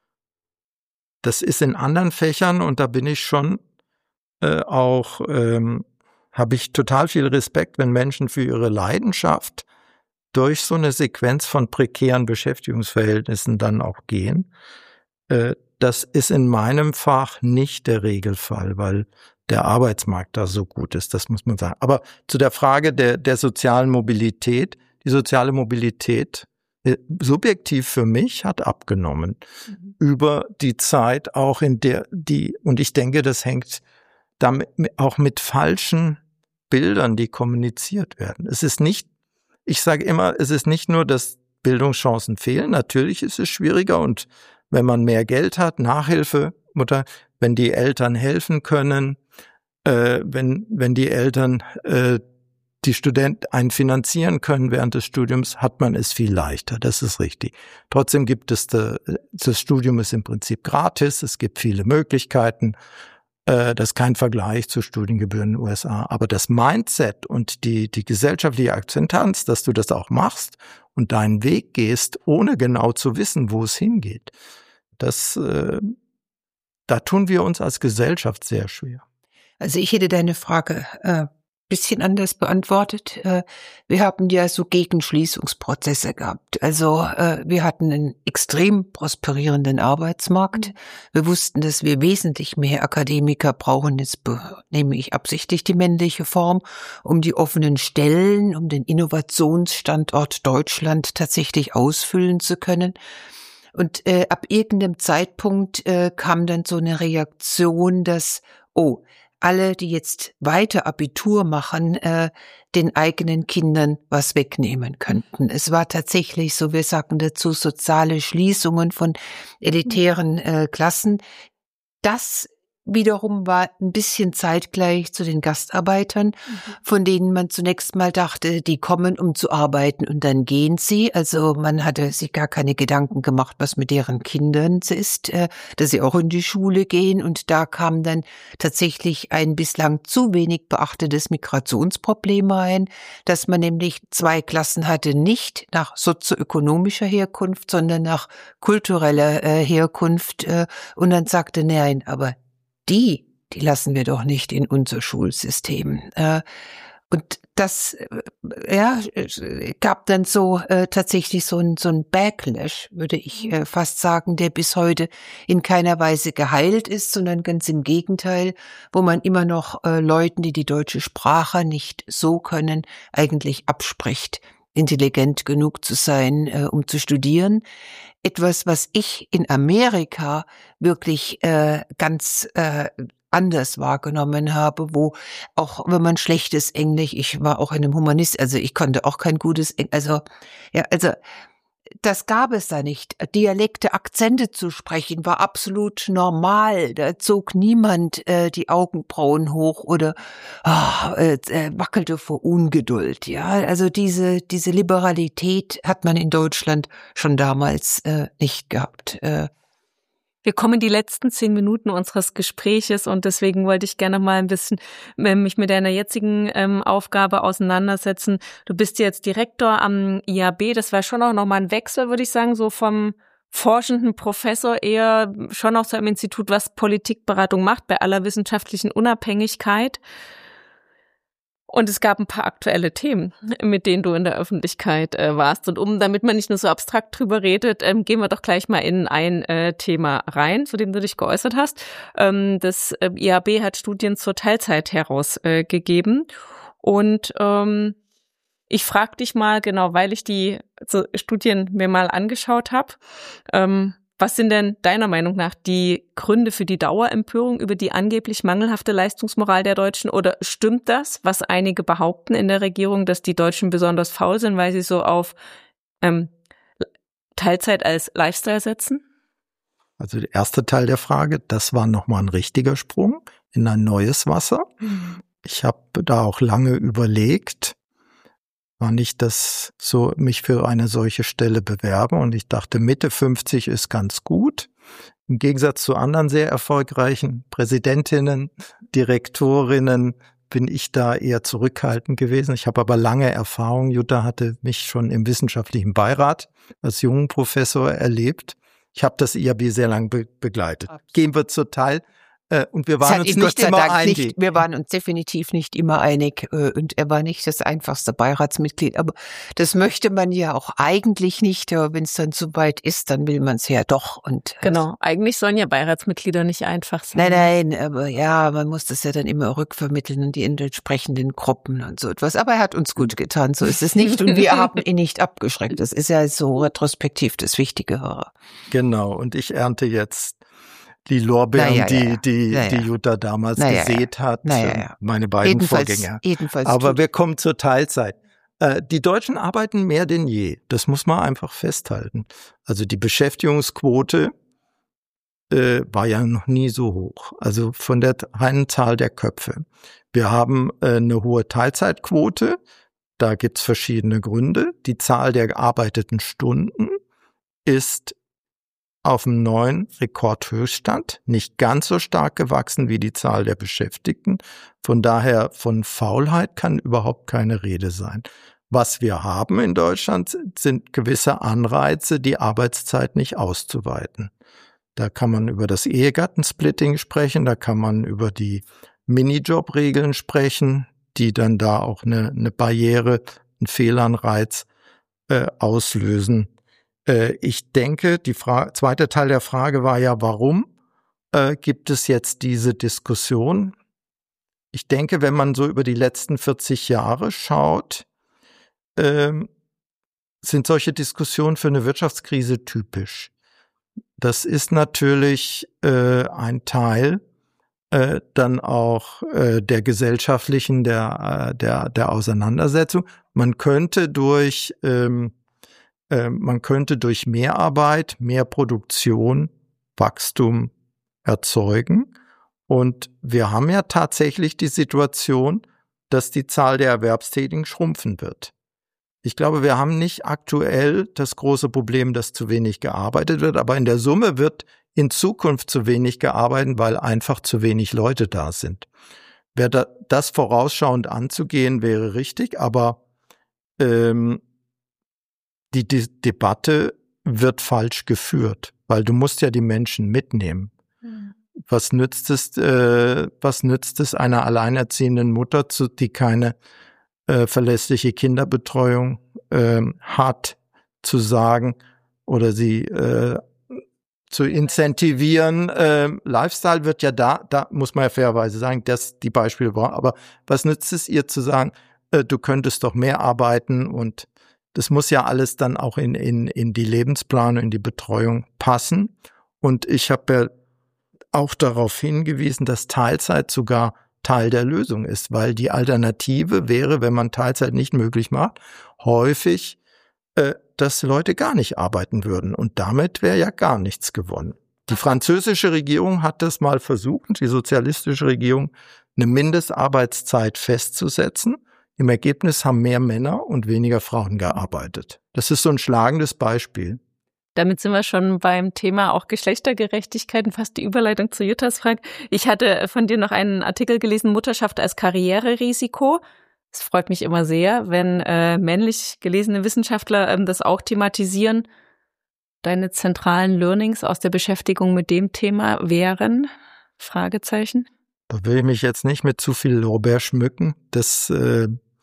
Das ist in anderen Fächern, und da bin ich schon äh, auch, ähm, habe ich total viel Respekt, wenn Menschen für ihre Leidenschaft durch so eine Sequenz von prekären Beschäftigungsverhältnissen dann auch gehen. Äh, das ist in meinem Fach nicht der Regelfall, weil der Arbeitsmarkt da so gut ist, das muss man sagen. Aber zu der Frage der, der sozialen Mobilität, die soziale Mobilität subjektiv für mich hat abgenommen mhm. über die Zeit, auch in der die, und ich denke, das hängt damit auch mit falschen Bildern, die kommuniziert werden. Es ist nicht, ich sage immer, es ist nicht nur, dass Bildungschancen fehlen. Natürlich ist es schwieriger, und wenn man mehr Geld hat, Nachhilfe, Mutter, wenn die Eltern helfen können, äh, wenn wenn die Eltern äh, die Studenten einen finanzieren können während des Studiums, hat man es viel leichter. Das ist richtig. Trotzdem gibt es, de, das Studium ist im Prinzip gratis. Es gibt viele Möglichkeiten. Äh, das ist kein Vergleich zu Studiengebühren in den U S A. Aber das Mindset und die, die gesellschaftliche Akzeptanz, dass du das auch machst und deinen Weg gehst, ohne genau zu wissen, wo es hingeht, das, äh, da tun wir uns als Gesellschaft sehr schwer. Also ich hätte deine Frage äh bisschen anders beantwortet. Wir haben ja so Gegenschließungsprozesse gehabt. Also wir hatten einen extrem prosperierenden Arbeitsmarkt. Wir wussten, dass wir wesentlich mehr Akademiker brauchen. Jetzt nehme ich absichtlich die männliche Form, um die offenen Stellen, um den Innovationsstandort Deutschland tatsächlich ausfüllen zu können. Und äh, ab irgendeinem Zeitpunkt äh, kam dann so eine Reaktion, dass, oh, alle, die jetzt weiter Abitur machen, äh, den eigenen Kindern was wegnehmen könnten. Es war tatsächlich so, wir sagen dazu, soziale Schließungen von elitären äh, Klassen. Das wiederum war ein bisschen zeitgleich zu den Gastarbeitern, mhm. von denen man zunächst mal dachte, die kommen, um zu arbeiten, und dann gehen sie. Also man hatte sich gar keine Gedanken gemacht, was mit deren Kindern ist, äh, dass sie auch in die Schule gehen. Und da kam dann tatsächlich ein bislang zu wenig beachtetes Migrationsproblem rein, dass man nämlich zwei Klassen hatte, nicht nach sozioökonomischer Herkunft, sondern nach kultureller äh, Herkunft. Äh, und dann sagte, nein, aber Die, die lassen wir doch nicht in unser Schulsystem. Äh, und das, äh, ja, gab dann so äh, tatsächlich so ein so ein Backlash, würde ich äh, fast sagen, der bis heute in keiner Weise geheilt ist, sondern ganz im Gegenteil, wo man immer noch äh, Leuten, die die deutsche Sprache nicht so können, eigentlich abspricht, intelligent genug zu sein, äh, um zu studieren. Etwas, was ich in Amerika wirklich äh, ganz äh, anders wahrgenommen habe, wo auch wenn man schlechtes Englisch, ich war auch in einem Humanist, also ich konnte auch kein gutes Englisch, also ja, also das gab es da nicht. Dialekte, Akzente zu sprechen war absolut normal. Da zog niemand äh, die Augenbrauen hoch oder oh, äh, wackelte vor Ungeduld. Ja, also diese diese Liberalität hat man in Deutschland schon damals äh, nicht gehabt. Äh, wir kommen in die letzten zehn Minuten unseres Gespräches und deswegen wollte ich gerne mal ein bisschen äh, mich mit deiner jetzigen ähm, Aufgabe auseinandersetzen. Du bist jetzt Direktor am I A B, das war schon auch nochmal ein Wechsel, würde ich sagen, so vom forschenden Professor eher schon auch so im Institut, was Politikberatung macht, bei aller wissenschaftlichen Unabhängigkeit. Und es gab ein paar aktuelle Themen, mit denen du in der Öffentlichkeit äh, warst. Und um, damit man nicht nur so abstrakt drüber redet, ähm, gehen wir doch gleich mal in ein äh, Thema rein, zu dem du dich geäußert hast. Ähm, das äh, I A B hat Studien zur Teilzeit herausgegeben. Äh, und ähm, ich frage dich mal, genau, weil ich die so, Studien mir mal angeschaut habe, ähm, was sind denn deiner Meinung nach die Gründe für die Dauerempörung über die angeblich mangelhafte Leistungsmoral der Deutschen? Oder stimmt das, was einige behaupten in der Regierung, dass die Deutschen besonders faul sind, weil sie so auf ähm, Teilzeit als Lifestyle setzen? Also der erste Teil der Frage, das war nochmal ein richtiger Sprung in ein neues Wasser. Mhm. Ich habe da auch lange überlegt, war nicht das so, mich für eine solche Stelle bewerben und ich dachte, Mitte fünfzig ist ganz gut. Im Gegensatz zu anderen sehr erfolgreichen Präsidentinnen, Direktorinnen bin ich da eher zurückhaltend gewesen. Ich habe aber lange Erfahrung. Jutta hatte mich schon im wissenschaftlichen Beirat als jungen Professor erlebt. Ich habe das I A B sehr lange be- begleitet. Gehen wir zur Teil. Und wir waren uns nicht immer einig. Nicht, wir waren uns definitiv nicht immer einig und er war nicht das einfachste Beiratsmitglied. Aber das möchte man ja auch eigentlich nicht. Aber wenn es dann so weit ist, dann will man es ja doch. Und genau, eigentlich sollen ja Beiratsmitglieder nicht einfach sein. Nein, nein, aber ja, man muss das ja dann immer rückvermitteln und die entsprechenden Gruppen und so etwas. Aber er hat uns gut getan, so ist es nicht. Und wir haben ihn nicht abgeschreckt. Das ist ja so retrospektiv das Wichtige. Genau, und ich ernte jetzt die Lorbeeren, ja, ja, ja. die die, ja, ja. die Jutta damals ja, gesät ja. hat, ja, ja. meine beiden jedenfalls, Vorgänger. Jedenfalls Aber wir kommen zur Teilzeit. Äh, die Deutschen arbeiten mehr denn je. Das muss man einfach festhalten. Also die Beschäftigungsquote äh, war ja noch nie so hoch. Also von der reinen Zahl der Köpfe. Wir haben äh, eine hohe Teilzeitquote. Da gibt's verschiedene Gründe. Die Zahl der gearbeiteten Stunden ist auf einem neuen Rekordhöchststand, nicht ganz so stark gewachsen wie die Zahl der Beschäftigten. Von daher von Faulheit kann überhaupt keine Rede sein. Was wir haben in Deutschland sind gewisse Anreize, die Arbeitszeit nicht auszuweiten. Da kann man über das Ehegattensplitting sprechen, da kann man über die Minijob-Regeln sprechen, die dann da auch eine, eine Barriere, einen Fehlanreiz äh, auslösen. Ich denke, die Fra- zweite Teil der Frage war ja, warum äh, gibt es jetzt diese Diskussion? Ich denke, wenn man so über die letzten vierzig Jahre schaut, äh, sind solche Diskussionen für eine Wirtschaftskrise typisch. Das ist natürlich äh, ein Teil äh, dann auch äh, der gesellschaftlichen, der, äh, der, der Auseinandersetzung. Man könnte durch ähm, Man könnte durch Mehrarbeit, mehr Produktion, Wachstum erzeugen. Und wir haben ja tatsächlich die Situation, dass die Zahl der Erwerbstätigen schrumpfen wird. Ich glaube, wir haben nicht aktuell das große Problem, dass zu wenig gearbeitet wird, aber in der Summe wird in Zukunft zu wenig gearbeitet, weil einfach zu wenig Leute da sind. Wer da, das vorausschauend anzugehen, wäre richtig, aber ähm, Die De- Debatte wird falsch geführt, weil du musst ja die Menschen mitnehmen. Mhm. Was nützt es, äh, was nützt es einer alleinerziehenden Mutter, zu, die keine äh, verlässliche Kinderbetreuung äh, hat, zu sagen oder sie äh, zu incentivieren? Äh, Lifestyle wird ja da, da muss man ja fairerweise sagen, dass die Beispiele waren. Aber was nützt es ihr zu sagen, äh, du könntest doch mehr arbeiten und das muss ja alles dann auch in, in, in die Lebensplanung, in die Betreuung passen. Und ich habe ja auch darauf hingewiesen, dass Teilzeit sogar Teil der Lösung ist, weil die Alternative wäre, wenn man Teilzeit nicht möglich macht, häufig, äh, dass Leute gar nicht arbeiten würden. Und damit wäre ja gar nichts gewonnen. Die französische Regierung hat das mal versucht, die sozialistische Regierung, eine Mindestarbeitszeit festzusetzen. Im Ergebnis haben mehr Männer und weniger Frauen gearbeitet. Das ist so ein schlagendes Beispiel. Damit sind wir schon beim Thema auch Geschlechtergerechtigkeit und fast die Überleitung zu Juttas Frage. Ich hatte von dir noch einen Artikel gelesen, Mutterschaft als Karriererisiko. Es freut mich immer sehr, wenn äh, männlich gelesene Wissenschaftler ähm, das auch thematisieren. Deine zentralen Learnings aus der Beschäftigung mit dem Thema wären? Fragezeichen. Da will ich mich jetzt nicht mit zu viel Lorbeer schmücken. Das, äh,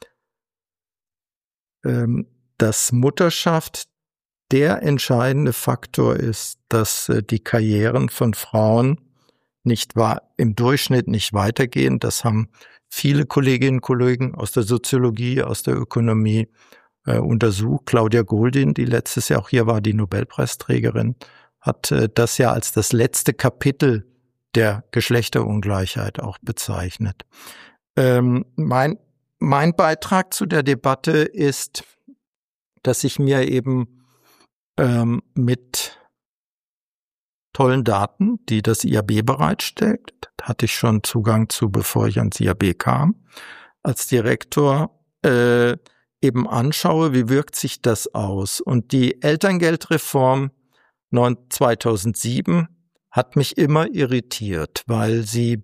ähm, dass Mutterschaft der entscheidende Faktor ist, dass äh, die Karrieren von Frauen nicht wa- im Durchschnitt nicht weitergehen. Das haben viele Kolleginnen und Kollegen aus der Soziologie, aus der Ökonomie äh, untersucht. Claudia Goldin, die letztes Jahr auch hier war, die Nobelpreisträgerin, hat äh, das ja als das letzte Kapitel der Geschlechterungleichheit auch bezeichnet. Ähm, mein, mein Beitrag zu der Debatte ist, dass ich mir eben ähm, mit tollen Daten, die das I A B bereitstellt, da hatte ich schon Zugang zu, bevor ich ans I A B kam, als Direktor äh, eben anschaue, wie wirkt sich das aus. Und die Elterngeldreform zweitausendsieben hat mich immer irritiert, weil sie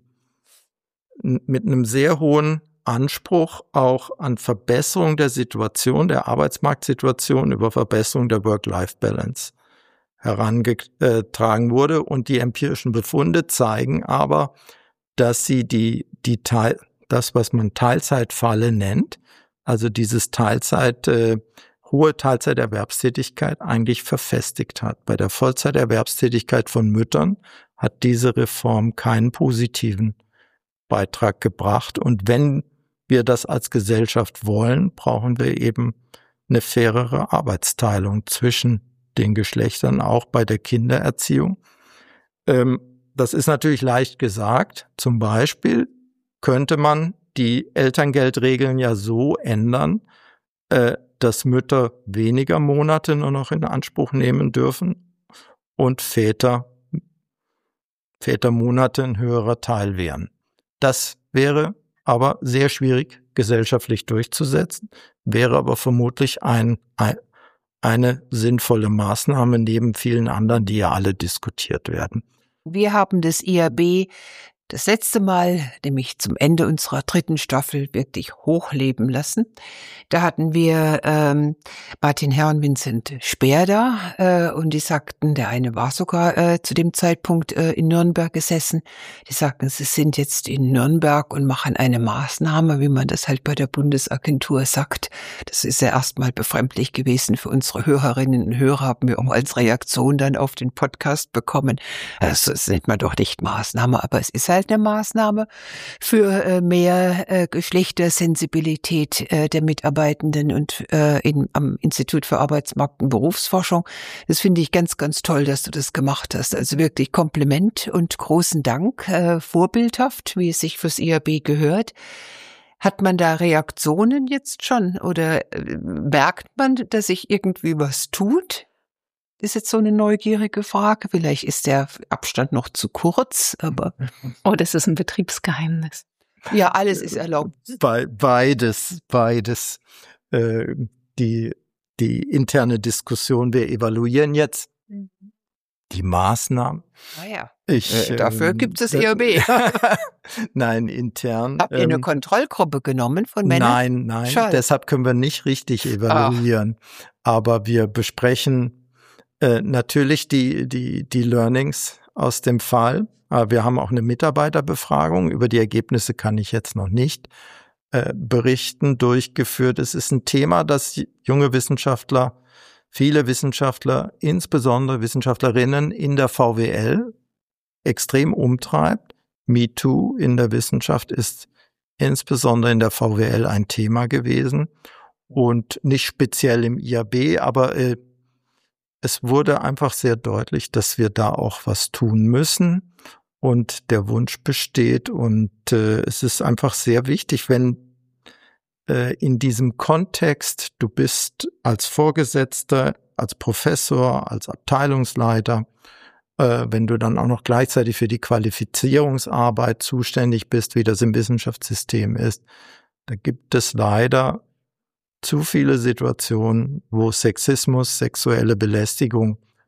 mit einem sehr hohen Anspruch auch an Verbesserung der Situation, der Arbeitsmarktsituation über Verbesserung der Work-Life-Balance herangetragen wurde. Und die empirischen Befunde zeigen aber, dass sie die, die Teil, das, was man Teilzeitfalle nennt, also dieses Teilzeit, äh, hohe Teilzeiterwerbstätigkeit eigentlich verfestigt hat. Bei der Vollzeiterwerbstätigkeit von Müttern hat diese Reform keinen positiven Beitrag gebracht. Und wenn wir das als Gesellschaft wollen, brauchen wir eben eine fairere Arbeitsteilung zwischen den Geschlechtern, auch bei der Kindererziehung. Ähm, das ist natürlich leicht gesagt. Zum Beispiel könnte man die Elterngeldregeln ja so ändern, äh, dass Mütter weniger Monate nur noch in Anspruch nehmen dürfen und Väter, Vätermonate ein höherer Teil wären. Das wäre aber sehr schwierig gesellschaftlich durchzusetzen, wäre aber vermutlich ein, ein, eine sinnvolle Maßnahme neben vielen anderen, die ja alle diskutiert werden. Wir haben das I A B das letzte Mal, nämlich zum Ende unserer dritten Staffel, wirklich hochleben lassen. Da hatten wir ähm, Martin Herr und Vincent Speer da äh, und die sagten, der eine war sogar äh, zu dem Zeitpunkt äh, in Nürnberg gesessen. Die sagten, sie sind jetzt in Nürnberg und machen eine Maßnahme, wie man das halt bei der Bundesagentur sagt. Das ist ja erstmal befremdlich gewesen für unsere Hörerinnen und Hörer, haben wir auch als Reaktion dann auf den Podcast bekommen. Also, das nennt man doch nicht Maßnahme, aber es ist halt eine Maßnahme für äh, mehr äh, Geschlechtersensibilität äh, der Mitarbeitenden und äh, in, am Institut für Arbeitsmarkt und Berufsforschung. Das finde ich ganz, ganz toll, dass du das gemacht hast. Also wirklich Kompliment und großen Dank, äh, vorbildhaft, wie es sich fürs I A B gehört. Hat man da Reaktionen jetzt schon oder äh, merkt man, dass sich irgendwie was tut? Ist jetzt so eine neugierige Frage. Vielleicht ist der Abstand noch zu kurz, aber. Oh, das ist ein Betriebsgeheimnis. Ja, alles ist erlaubt. Be- beides, beides. Äh, die, die interne Diskussion, wir evaluieren jetzt mhm. die Maßnahmen. Naja, ich, äh, dafür ähm, gibt es das I A B. Nein, intern. Habt ihr eine ähm, Kontrollgruppe genommen von Männern? Nein, nein, Schall. Deshalb können wir nicht richtig evaluieren. Ach. Aber wir besprechen Äh, natürlich die, die, die Learnings aus dem Fall. Aber wir haben auch eine Mitarbeiterbefragung. Über die Ergebnisse kann ich jetzt noch nicht äh, berichten, durchgeführt. Es ist ein Thema, das junge Wissenschaftler, viele Wissenschaftler, insbesondere Wissenschaftlerinnen in der V W L extrem umtreibt. MeToo in der Wissenschaft ist insbesondere in der V W L ein Thema gewesen und nicht speziell im I A B, aber äh, es wurde einfach sehr deutlich, dass wir da auch was tun müssen und der Wunsch besteht und äh, es ist einfach sehr wichtig, wenn äh, in diesem Kontext du bist als Vorgesetzter, als Professor, als Abteilungsleiter, äh, wenn du dann auch noch gleichzeitig für die Qualifizierungsarbeit zuständig bist, wie das im Wissenschaftssystem ist, da gibt es leider zu viele Situationen, wo Sexismus, sexuelle Belästigung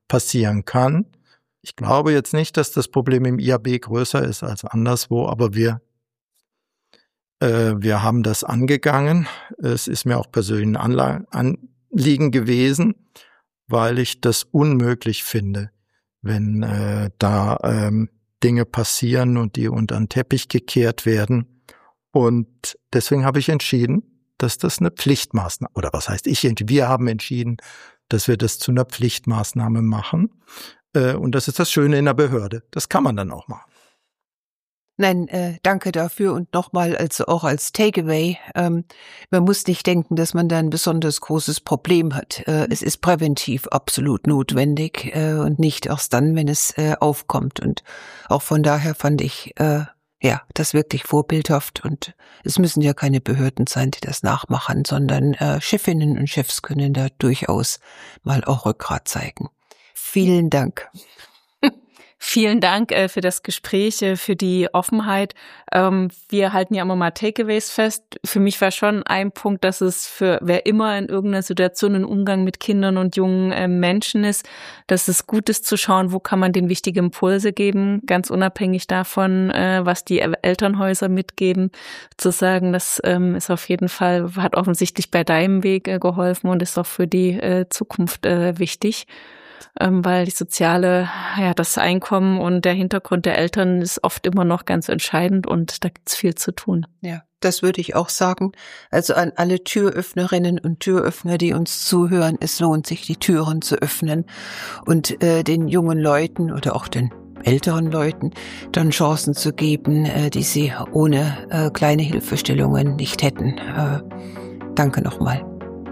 passieren kann. Ich glaube jetzt nicht, dass das Problem im I A B größer ist als anderswo, aber wir, äh, wir haben das angegangen. Es ist mir auch persönlich ein Anla- Anliegen gewesen, weil ich das unmöglich finde, wenn äh, da ähm, Dinge passieren und die unter den Teppich gekehrt werden. Und deswegen habe ich entschieden, dass das eine Pflichtmaßnahme, oder was heißt ich, wir haben entschieden, dass wir das zu einer Pflichtmaßnahme machen. Und das ist das Schöne in der Behörde. Das kann man dann auch machen. Nein, äh, danke dafür und nochmal also auch als Takeaway. Ähm, man muss nicht denken, dass man da ein besonders großes Problem hat. Äh, es ist präventiv absolut notwendig äh, und nicht erst dann, wenn es äh, aufkommt. Und auch von daher fand ich äh, ja das wirklich vorbildhaft. Und es müssen ja keine Behörden sein, die das nachmachen, sondern äh, Chefinnen und Chefs können da durchaus mal auch Rückgrat zeigen. Vielen Dank. Vielen Dank äh, für das Gespräch, äh, für die Offenheit. Ähm, wir halten ja immer mal Takeaways fest. Für mich war schon ein Punkt, dass es für wer immer in irgendeiner Situation einen Umgang mit Kindern und jungen äh, Menschen ist, dass es gut ist zu schauen, wo kann man denen wichtige Impulse geben, ganz unabhängig davon, äh, was die Elternhäuser mitgeben. Zu sagen, das ähm, ist auf jeden Fall, hat offensichtlich bei deinem Weg äh, geholfen und ist auch für die äh, Zukunft äh, wichtig. Ähm, weil die soziale, ja, das Einkommen und der Hintergrund der Eltern ist oft immer noch ganz entscheidend und da gibt's viel zu tun. Ja, das würde ich auch sagen. Also an alle Türöffnerinnen und Türöffner, die uns zuhören, es lohnt sich, die Türen zu öffnen und äh, den jungen Leuten oder auch den älteren Leuten dann Chancen zu geben, äh, die sie ohne äh, kleine Hilfestellungen nicht hätten. Äh, danke nochmal.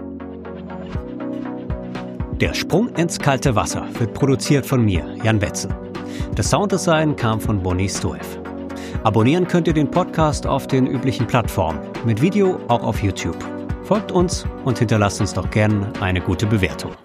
Der Sprung ins kalte Wasser wird produziert von mir, Jan Betze. Das Sounddesign kam von Bonnie Stoev. Abonnieren könnt ihr den Podcast auf den üblichen Plattformen, mit Video auch auf YouTube. Folgt uns und hinterlasst uns doch gerne eine gute Bewertung.